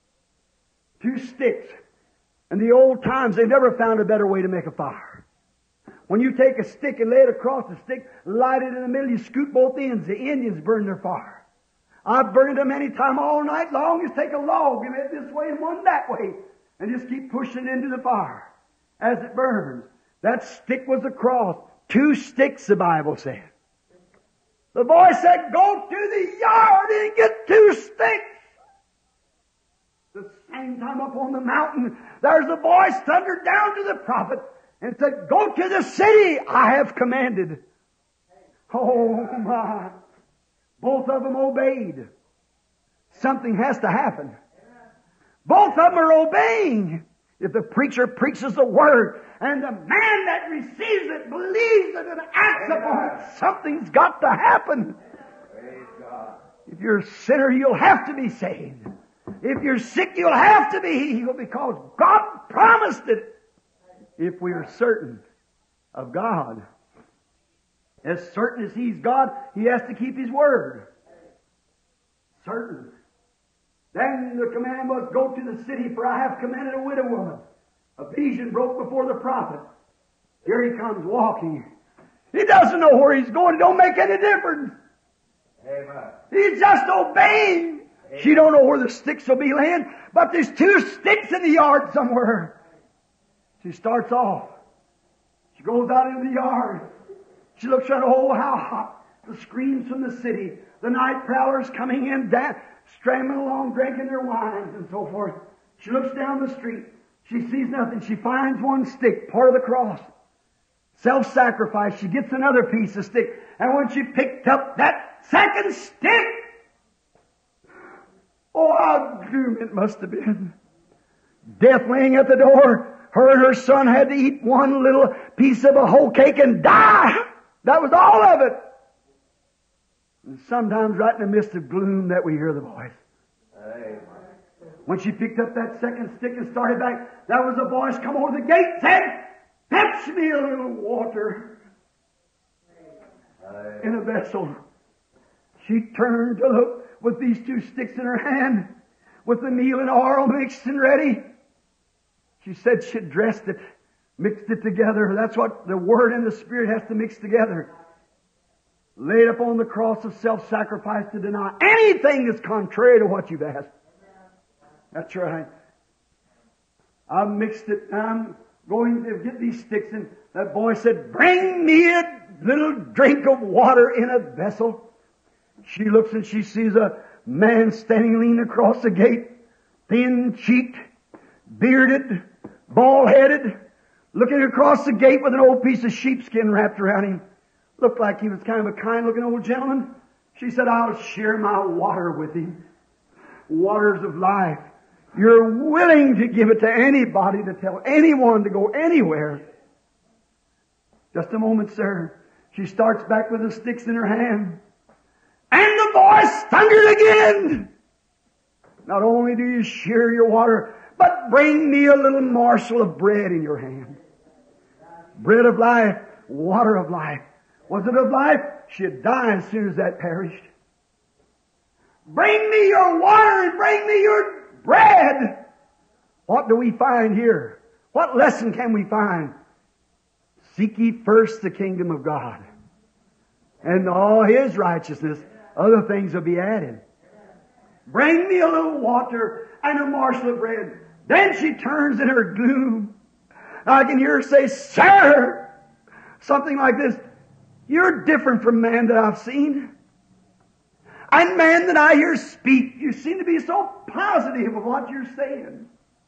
2 sticks. In the old times, they never found a better way to make a fire. When you take a stick and lay it across the stick, light it in the middle, you scoot both ends. The Indians burn their fire. I've burned them any time all night long. Just take a log and it this way and one that way. And just keep pushing it into the fire as it burns. That stick was the cross. 2 sticks, the Bible said. The boy said, go to the yard and get 2 sticks. The same time up on the mountain, there's a voice thundered down to the prophet and said, go to the city I have commanded. Oh my. Both of them obeyed. Something has to happen. Both of them are obeying. If the preacher preaches the Word and the man that receives it believes it and acts upon it, something's got to happen. Praise God. If you're a sinner, you'll have to be saved. If you're sick, you'll have to be healed because God promised it. If we are certain of God. As certain as He's God, He has to keep His Word. Certain. Then the command was, go to the city, for I have commanded a widow woman. A vision broke before the prophet. Here he comes walking. He doesn't know where he's going. It don't make any difference. Amen. He's just obeying. She don't know where the sticks will be laying, but there's 2 sticks in the yard somewhere. She starts off. She goes out into the yard. She looks around, oh, how hot. The screams from the city. The night prowlers coming in, scrambling along, drinking their wines and so forth. She looks down the street. She sees nothing. She finds 1 stick, part of the cross. Self-sacrifice. She gets another piece of stick. And when she picked up that 2nd stick, oh, how doom it must have been. Death laying at the door. Her and her son had to eat 1 little piece of a whole cake and die. That was all of it. And sometimes right in the midst of gloom that we hear the voice. Amen. When she picked up that second stick and started back, there was a voice come over the gate and said, fetch me a little water in a vessel. She turned to look with these two sticks in her hand, with the meal and oil mixed and ready. She said she'd dressed it, mixed it together. That's what the Word and the Spirit has to mix together. Laid upon the cross of self-sacrifice to deny anything that's contrary to what you've asked. That's right. I've mixed it. I'm going to get these sticks. And that boy said, bring me a little drink of water in a vessel. She looks and she sees a man standing leaning across the gate, thin-cheeked, bearded, bald-headed, looking across the gate with an old piece of sheepskin wrapped around him. Looked like he was kind of a kind-looking old gentleman. She said, I'll share my water with him. Waters of life. You're willing to give it to anybody, to tell anyone to go anywhere. Just a moment, sir. She starts back with the sticks in her hand. And the voice thundered again. Not only do you share your water, but bring me a little morsel of bread in your hand. Bread of life, water of life. Was it of life? She'd die as soon as that perished. Bring me your water and bring me your bread. What do we find here? What lesson can we find? Seek ye first the kingdom of God, and all His righteousness, other things will be added. Bring me a little water and a morsel of bread. Then she turns in her gloom. I can hear her say, Sir, something like this. You're different from man that I've seen. And man that I hear speak. You seem to be so positive of what you're saying.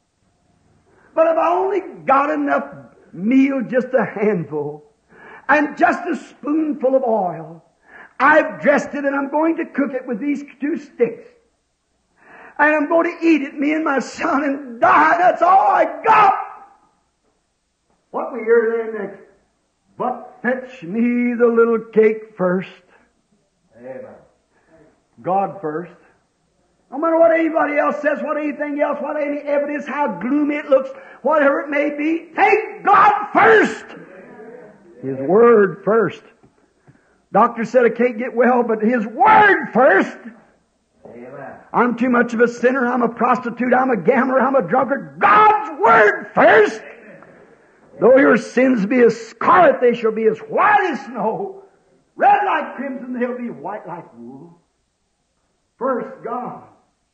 But if I only got enough meal, just a handful, and just a spoonful of oil, I've dressed it and I'm going to cook it with these two sticks. And I'm going to eat it, me and my son, and die. That's all I got. What we hear then next? But fetch me the little cake first. Amen. God first. No matter what anybody else says, what anything else, what any evidence, how gloomy it looks, whatever it may be, take God first. His Word first. Doctor said I can't get well, but His Word first. Amen. I'm too much of a sinner, I'm a prostitute, I'm a gambler, I'm a drunkard. God's Word first. Though your sins be as scarlet, they shall be as white as snow. Red like crimson, they'll be white like wool. First, God.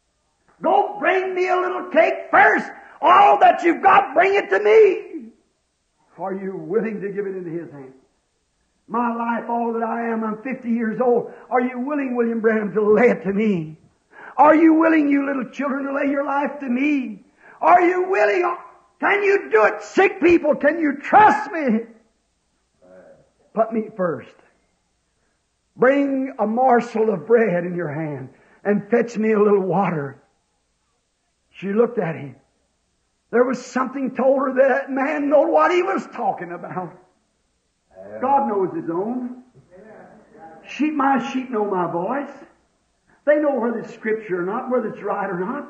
Go bring me a little cake first. All that you've got, bring it to me. Are you willing to give it into His hands? My life, all that I am, I'm 50 years old. Are you willing, William Branham, to lay it to me? Are you willing, you little children, to lay your life to me? Are you willing? Can you do it? Sick people, can you trust me? Put me first. Bring a morsel of bread in your hand and fetch me a little water. She looked at him. There was something told her that man knew what he was talking about. God knows His own. My sheep know my voice. They know whether it's Scripture or not, whether it's right or not.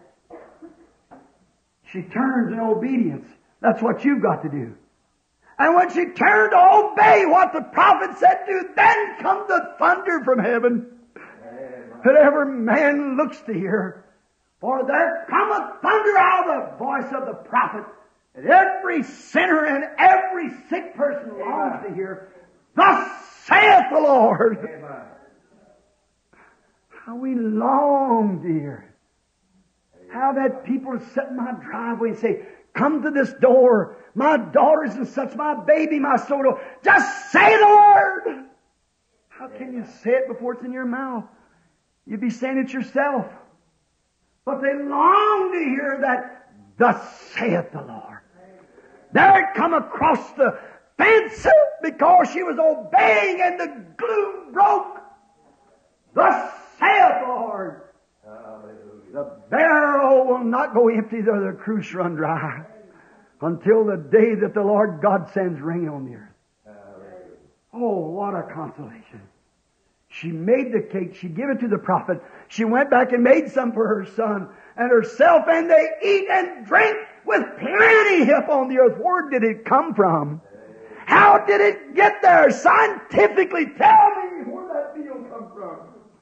She turns in obedience. That's what you've got to do. And when she turned to obey what the prophet said to, then come the thunder from heaven. That every man looks to hear. For there cometh thunder out of the voice of the prophet. And every sinner and every sick person longs to hear, Thus saith the Lord. Amen. How we long to hear it. How that people sit in my driveway and say, come to this door. My daughters and such, my baby, my soul. Just say the word. How can you say it before it's in your mouth? You'd be saying it yourself. But they long to hear that, thus saith the Lord. There it come across the fence because she was obeying and the gloom broke. Thus saith the Lord. Hallelujah. The barrel will not go empty, though the cruse run dry, until the day that the Lord God sends rain on the earth. Hallelujah. Oh, what a consolation. She made the cake. She gave it to the prophet. She went back and made some for her son and herself, and they eat and drink with plenty upon the earth. Where did it come from? How did it get there? Scientifically, tell me where that meal come from.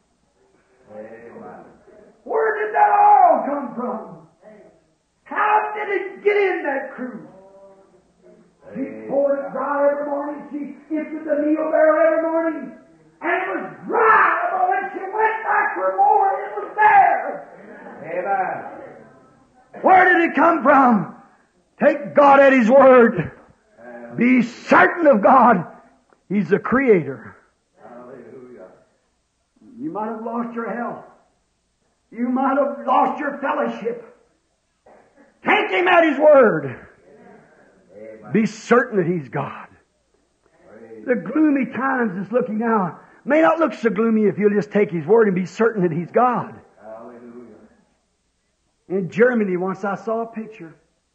Amen. Where did that oil come from? How did it get in that cruise? She poured it dry every morning. She emptied the meal barrel every morning. And it was dry. But when she went back for more, it was there. Amen. Where did it come from? Take God at His word. Be certain of God. He's the Creator. Hallelujah. You might have lost your health. You might have lost your fellowship. Take Him at His word. Amen. Be certain that He's God. Praise The gloomy times that's looking now may not look so gloomy if you'll just take His word and be certain that He's God. Hallelujah. In Germany, once I saw a picture.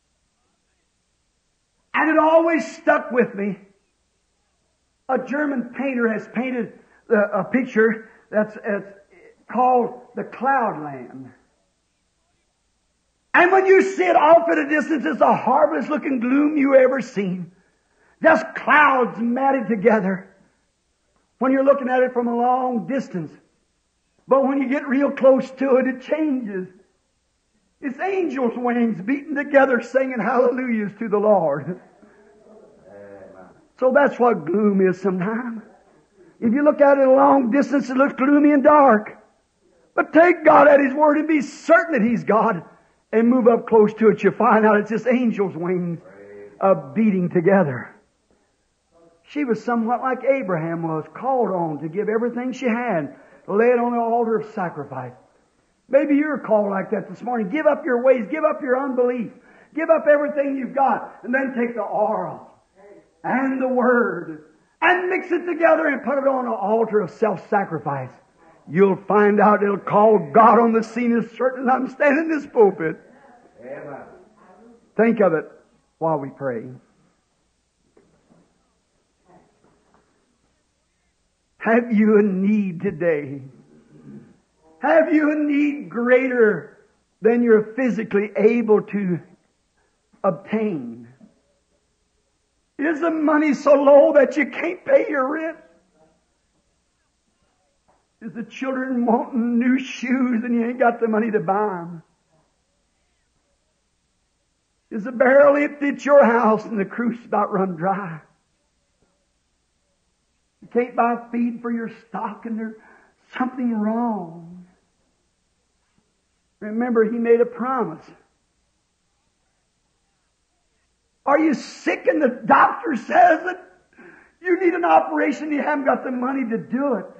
And it always stuck with me. A German painter has painted a picture that's called the Cloudland. And when you see it off at a distance, it's the hardest looking gloom you ever seen. Just clouds matted together. When you're looking at it from a long distance. But when you get real close to it, it changes. It's angels' wings beating together singing hallelujahs to the Lord. Amen. So that's what gloom is sometimes. If you look at it a long distance, it looks gloomy and dark. But take God at His word and be certain that He's God. And move up close to it, you find out it's just angels' wings beating together. She was somewhat like Abraham was, called on to give everything she had, to lay it on the altar of sacrifice. Maybe you're called like that this morning. Give up your ways, give up your unbelief, give up everything you've got, and then take the oil and the Word and mix it together and put it on an altar of self-sacrifice. You'll find out it'll call God on the scene as certain as I'm standing in this pulpit. Amen. Think of it while we pray. Have you a need today? Have you a need greater than you're physically able to obtain? Is the money so low that you can't pay your rent? Is the children wanting new shoes and you ain't got the money to buy them? Is the barrel empty at your house and the cruise about run dry? You can't buy feed for your stock and there's something wrong. Remember, He made a promise. Are you sick and the doctor says that you need an operation and you haven't got the money to do it?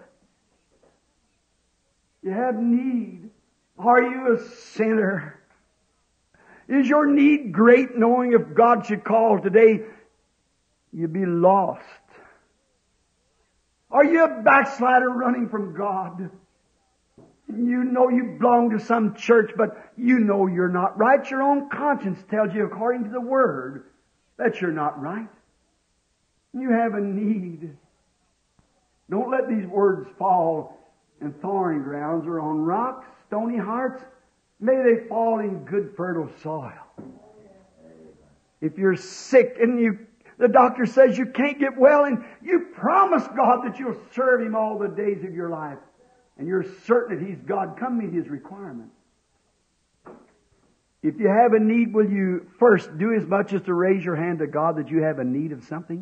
You have need. Are you a sinner? Is your need great knowing if God should call today, you'd be lost? Are you a backslider running from God? You know you belong to some church, but you know you're not right. Your own conscience tells you, according to the Word, that you're not right. You have a need. Don't let these words fall in thorny grounds or on rocks, stony hearts. May they fall in good fertile soil. If you're sick and the doctor says you can't get well and you promise God that you'll serve Him all the days of your life and you're certain that He's God, come meet His requirement. If you have a need, will you first do as much as to raise your hand to God that you have a need of something?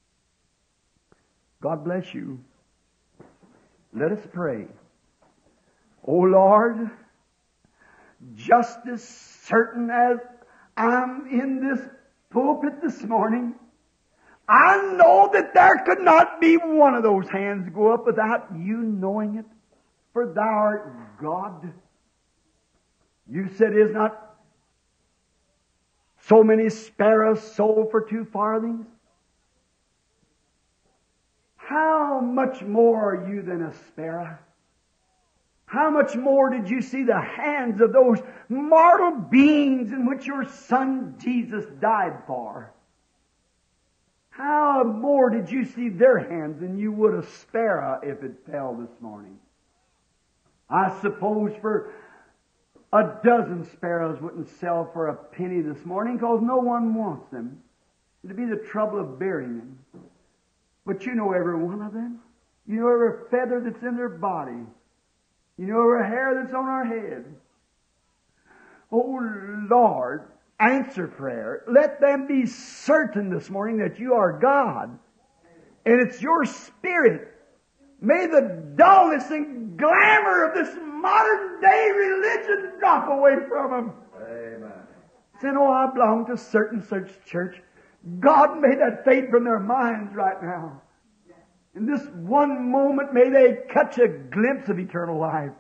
God bless you. Let us pray. Oh Lord, just as certain as I'm in this pulpit this morning, I know that there could not be one of those hands go up without you knowing it, for Thou art God. You said, is not so many sparrows sold for 2 farthings? How much more are you than a sparrow? How much more did you see the hands of those mortal beings in which your Son Jesus died for? How more did you see their hands than you would a sparrow if it fell this morning? I suppose for a dozen sparrows wouldn't sell for a penny this morning because no one wants them. It'd be the trouble of burying them. But you know every one of them. You know every feather that's in their body. You know every hair that's on our head. Oh, Lord, answer prayer. Let them be certain this morning that you are God. And it's your Spirit. May the dullness and glamour of this modern day religion drop away from them. Amen. Saying, oh, I belong to certain such church. God, may that fade from their minds right now. In this one moment, may they catch a glimpse of eternal life.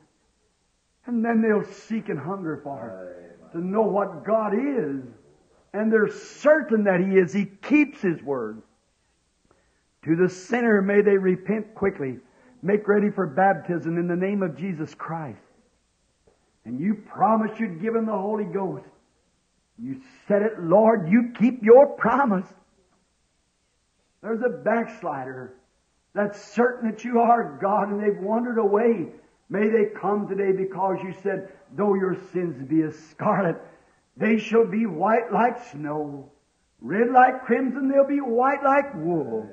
And then they'll seek and hunger for it, to know what God is. And they're certain that He is. He keeps His word. To the sinner, may they repent quickly. Make ready for baptism in the name of Jesus Christ. And you promised you'd give them the Holy Ghost. You said it, Lord, you keep your promise. There's a backslider that's certain that you are God and they've wandered away. May they come today because you said, though your sins be as scarlet, they shall be white like snow. Red like crimson, they'll be white like wool.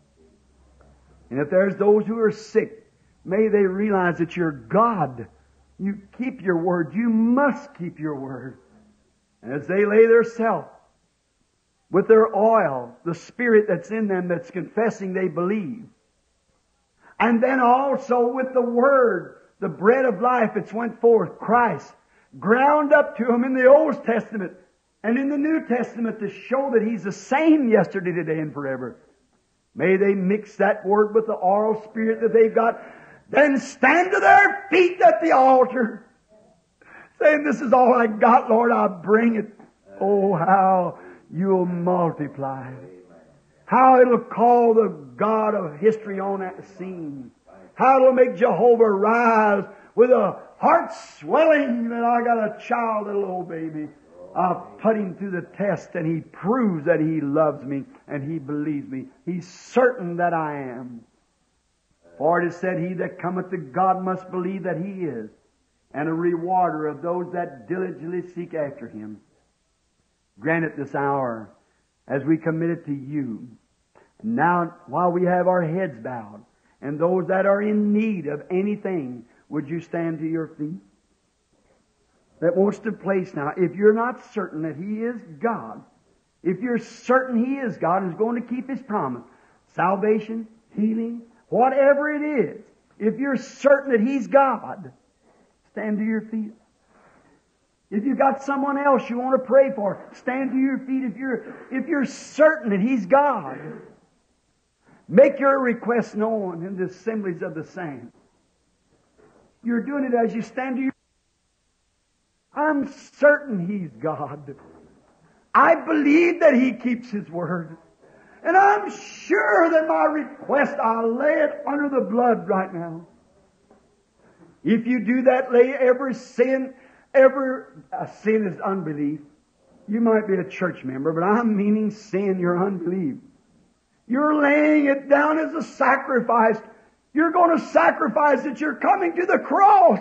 And if there's those who are sick, may they realize that you're God. You keep your word. You must keep your word. And as they lay their self with their oil, the Spirit that's in them that's confessing they believe. And then also with the Word, the bread of life that's went forth, Christ, ground up to them in the Old Testament and in the New Testament to show that He's the same yesterday, today, and forever. May they mix that Word with the oral Spirit that they've got, then stand to their feet at the altar, saying, this is all I got, Lord, I'll bring it. Oh, how you'll multiply. How it'll call the God of history on that scene. How it'll make Jehovah rise with a heart swelling that I got a child, a little old baby. I've put him through the test and he proves that he loves me and he believes me. He's certain that I am. For it is said, he that cometh to God must believe that He is, and a rewarder of those that diligently seek after Him. Grant it this hour as we commit it to You. Now, while we have our heads bowed, and those that are in need of anything, would you stand to your feet? That wants to place now. If you're not certain that He is God, if you're certain He is God and is going to keep His promise, salvation, healing, whatever it is, if you're certain that He's God, stand to your feet. If you've got someone else you want to pray for, stand to your feet. If you're certain that He's God, make your request known in the assemblies of the saints. You're doing it as you stand to your feet. I'm certain He's God. I believe that He keeps His word. And I'm sure that my request, I'll lay it under the blood right now. If you do that, lay every sin is unbelief. You might be a church member, but I'm meaning sin, your unbelief. You're laying it down as a sacrifice. You're going to sacrifice that you're coming to the cross.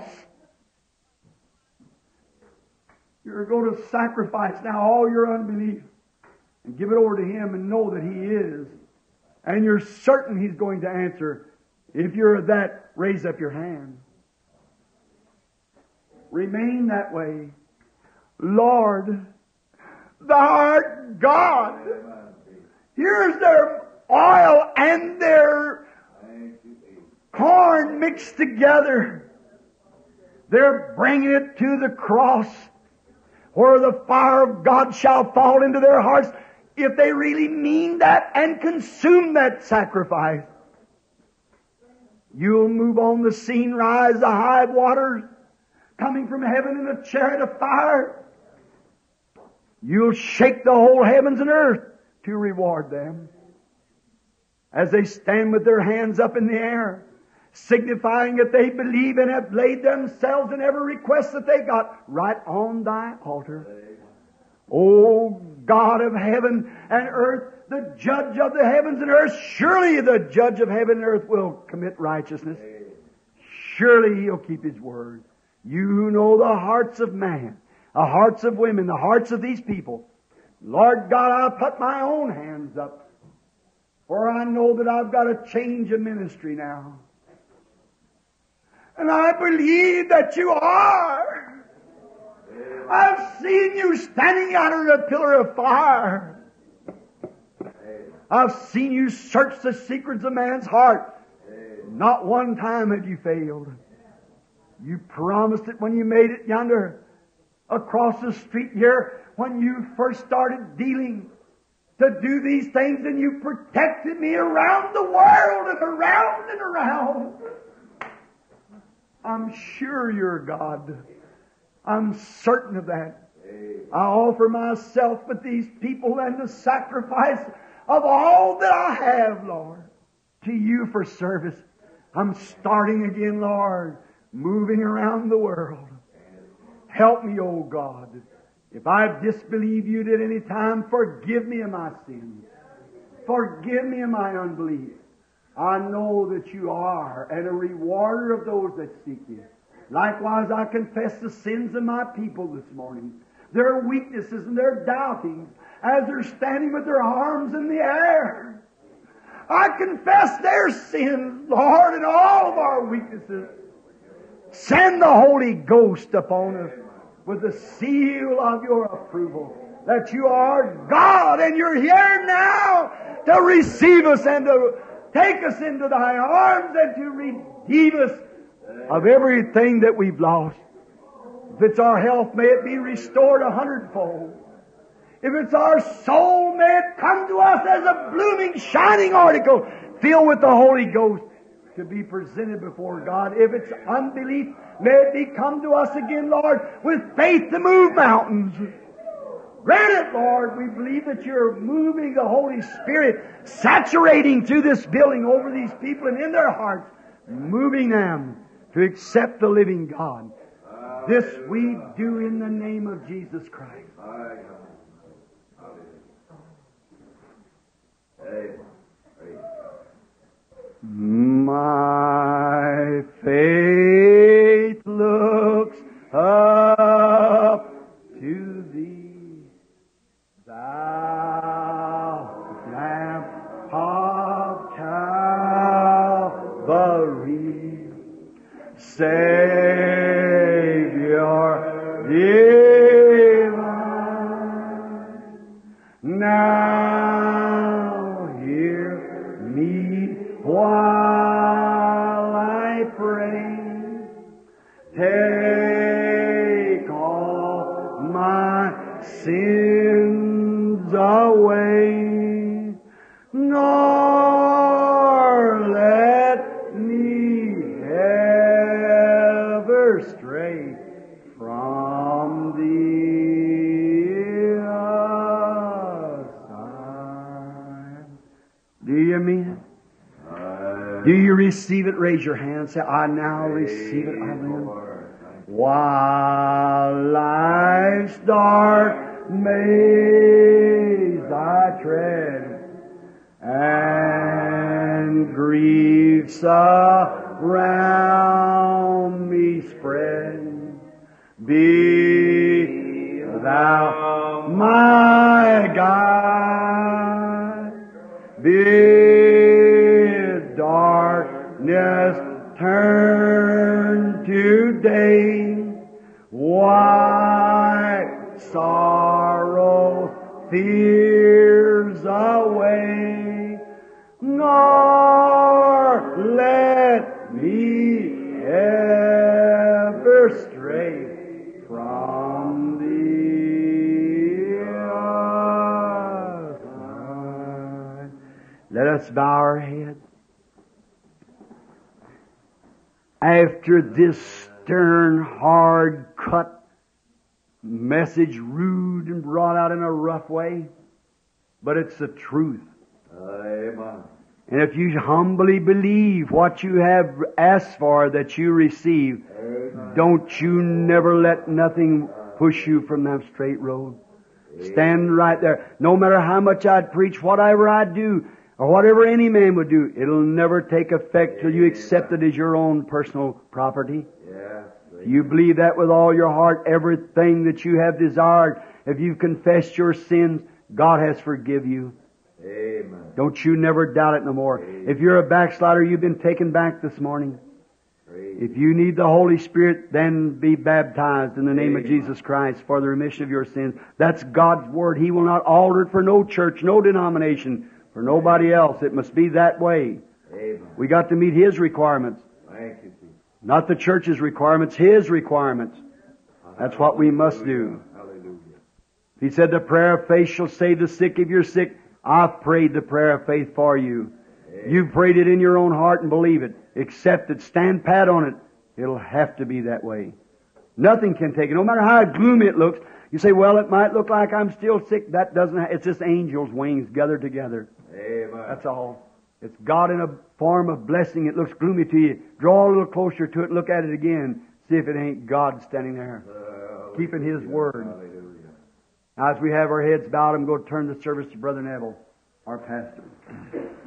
You're going to sacrifice now all your unbelief and give it over to Him and know that He is. And you're certain He's going to answer. If you're that, raise up your hand. Remain that way. Lord, Thou art God. Here's their oil and their corn mixed together. They're bringing it to the cross where the fire of God shall fall into their hearts if they really mean that and consume that sacrifice. You'll move on the scene, rise the high waters, coming from heaven in a chariot of fire. You'll shake the whole heavens and earth to reward them as they stand with their hands up in the air, signifying that they believe and have laid themselves in every request that they got right on Thy altar. O God of heaven and earth, the judge of the heavens and earth. Surely the judge of heaven and earth will commit righteousness. Surely He'll keep His word. You who know the hearts of man, the hearts of women, the hearts of these people. Lord God, I'll put my own hands up, for I know that I've got a change of ministry now. And I believe that You are. I've seen You standing under a pillar of fire. I've seen You search the secrets of man's heart. Not one time have You failed. You promised it when You made it yonder across the street here when You first started dealing to do these things, and You protected me around the world and around and around. I'm sure You're God. I'm certain of that. I offer myself with these people and the sacrifice of all that I have, Lord, to You for service. I'm starting again, Lord, moving around the world. Help me, oh God. If I've disbelieved You at any time, forgive me of my sins. Forgive me of my unbelief. I know that You are, and a rewarder of those that seek You. Likewise, I confess the sins of my people this morning, their weaknesses and their doubtings, as they're standing with their arms in the air. I confess their sins, Lord, and all of our weaknesses. Send the Holy Ghost upon us with the seal of Your approval, that You are God and You're here now to receive us and to take us into Thy arms and to redeem us of everything that we've lost. If it's our health, may it be restored 100-fold. If it's our soul, may it come to us as a blooming, shining article filled with the Holy Ghost to be presented before God. If it's unbelief, may it be come to us again, Lord, with faith to move mountains. Grant it, Lord. We believe that You're moving the Holy Spirit, saturating through this building over these people and in their hearts, moving them to accept the living God. This we do in the name of Jesus Christ. My faith looks up to Thee, Thou Lamb of Calvary, Savior divine. Now hear me while I pray. Take all my sins away, nor let me ever stray from Thee aside. Do you mean it? Do you receive it? Raise your hand. Say, I now receive it. Amen. While life's dark maze I tread, and griefs around me spread, be Thou my guide. Bid darkness turn to day, wipe sorrow, fears away, nor let me ever stray from Thee aside. Let us bow our heads. After this stern, hard-cut message, rude and brought out in a rough way, but it's the truth. Amen. And if you humbly believe what you have asked for that you receive, Amen. don't you never let nothing push you from that straight road. Stand right there. No matter how much I'd preach, whatever I'd do, or whatever any man would do, it'll never take effect till you accept it as your own personal property. Yes. You believe that with all your heart, everything that you have desired. If you've confessed your sins, God has forgive you. Amen. Don't you never doubt it no more. If you're a backslider, you've been taken back this morning. Praise If you need the Holy Spirit, then be baptized in the name of Amen. Jesus Christ for the remission of your sins. That's God's Word. He will not alter it for no church, no denomination, for nobody else. It must be that way. Amen. We got to meet His requirements. Thank you, Jesus. Not the church's requirements, His requirements. That's what we must do. Hallelujah. He said the prayer of faith shall save the sick. If you're sick, I've prayed the prayer of faith for you. You've prayed it in your own heart and believe it. Accept it. Stand pat on it. It'll have to be that way. Nothing can take it. No matter how gloomy it looks. You say, well, it might look like I'm still sick. That doesn't, it's just angels' wings gathered together. Amen. That's all. It's God in a form of blessing. It looks gloomy to you. Draw a little closer to it. Look at it again. See if it ain't God standing there. Keeping His Word. Hallelujah. Now, as we have our heads bowed, I'm going to turn the service to Brother Neville, our pastor.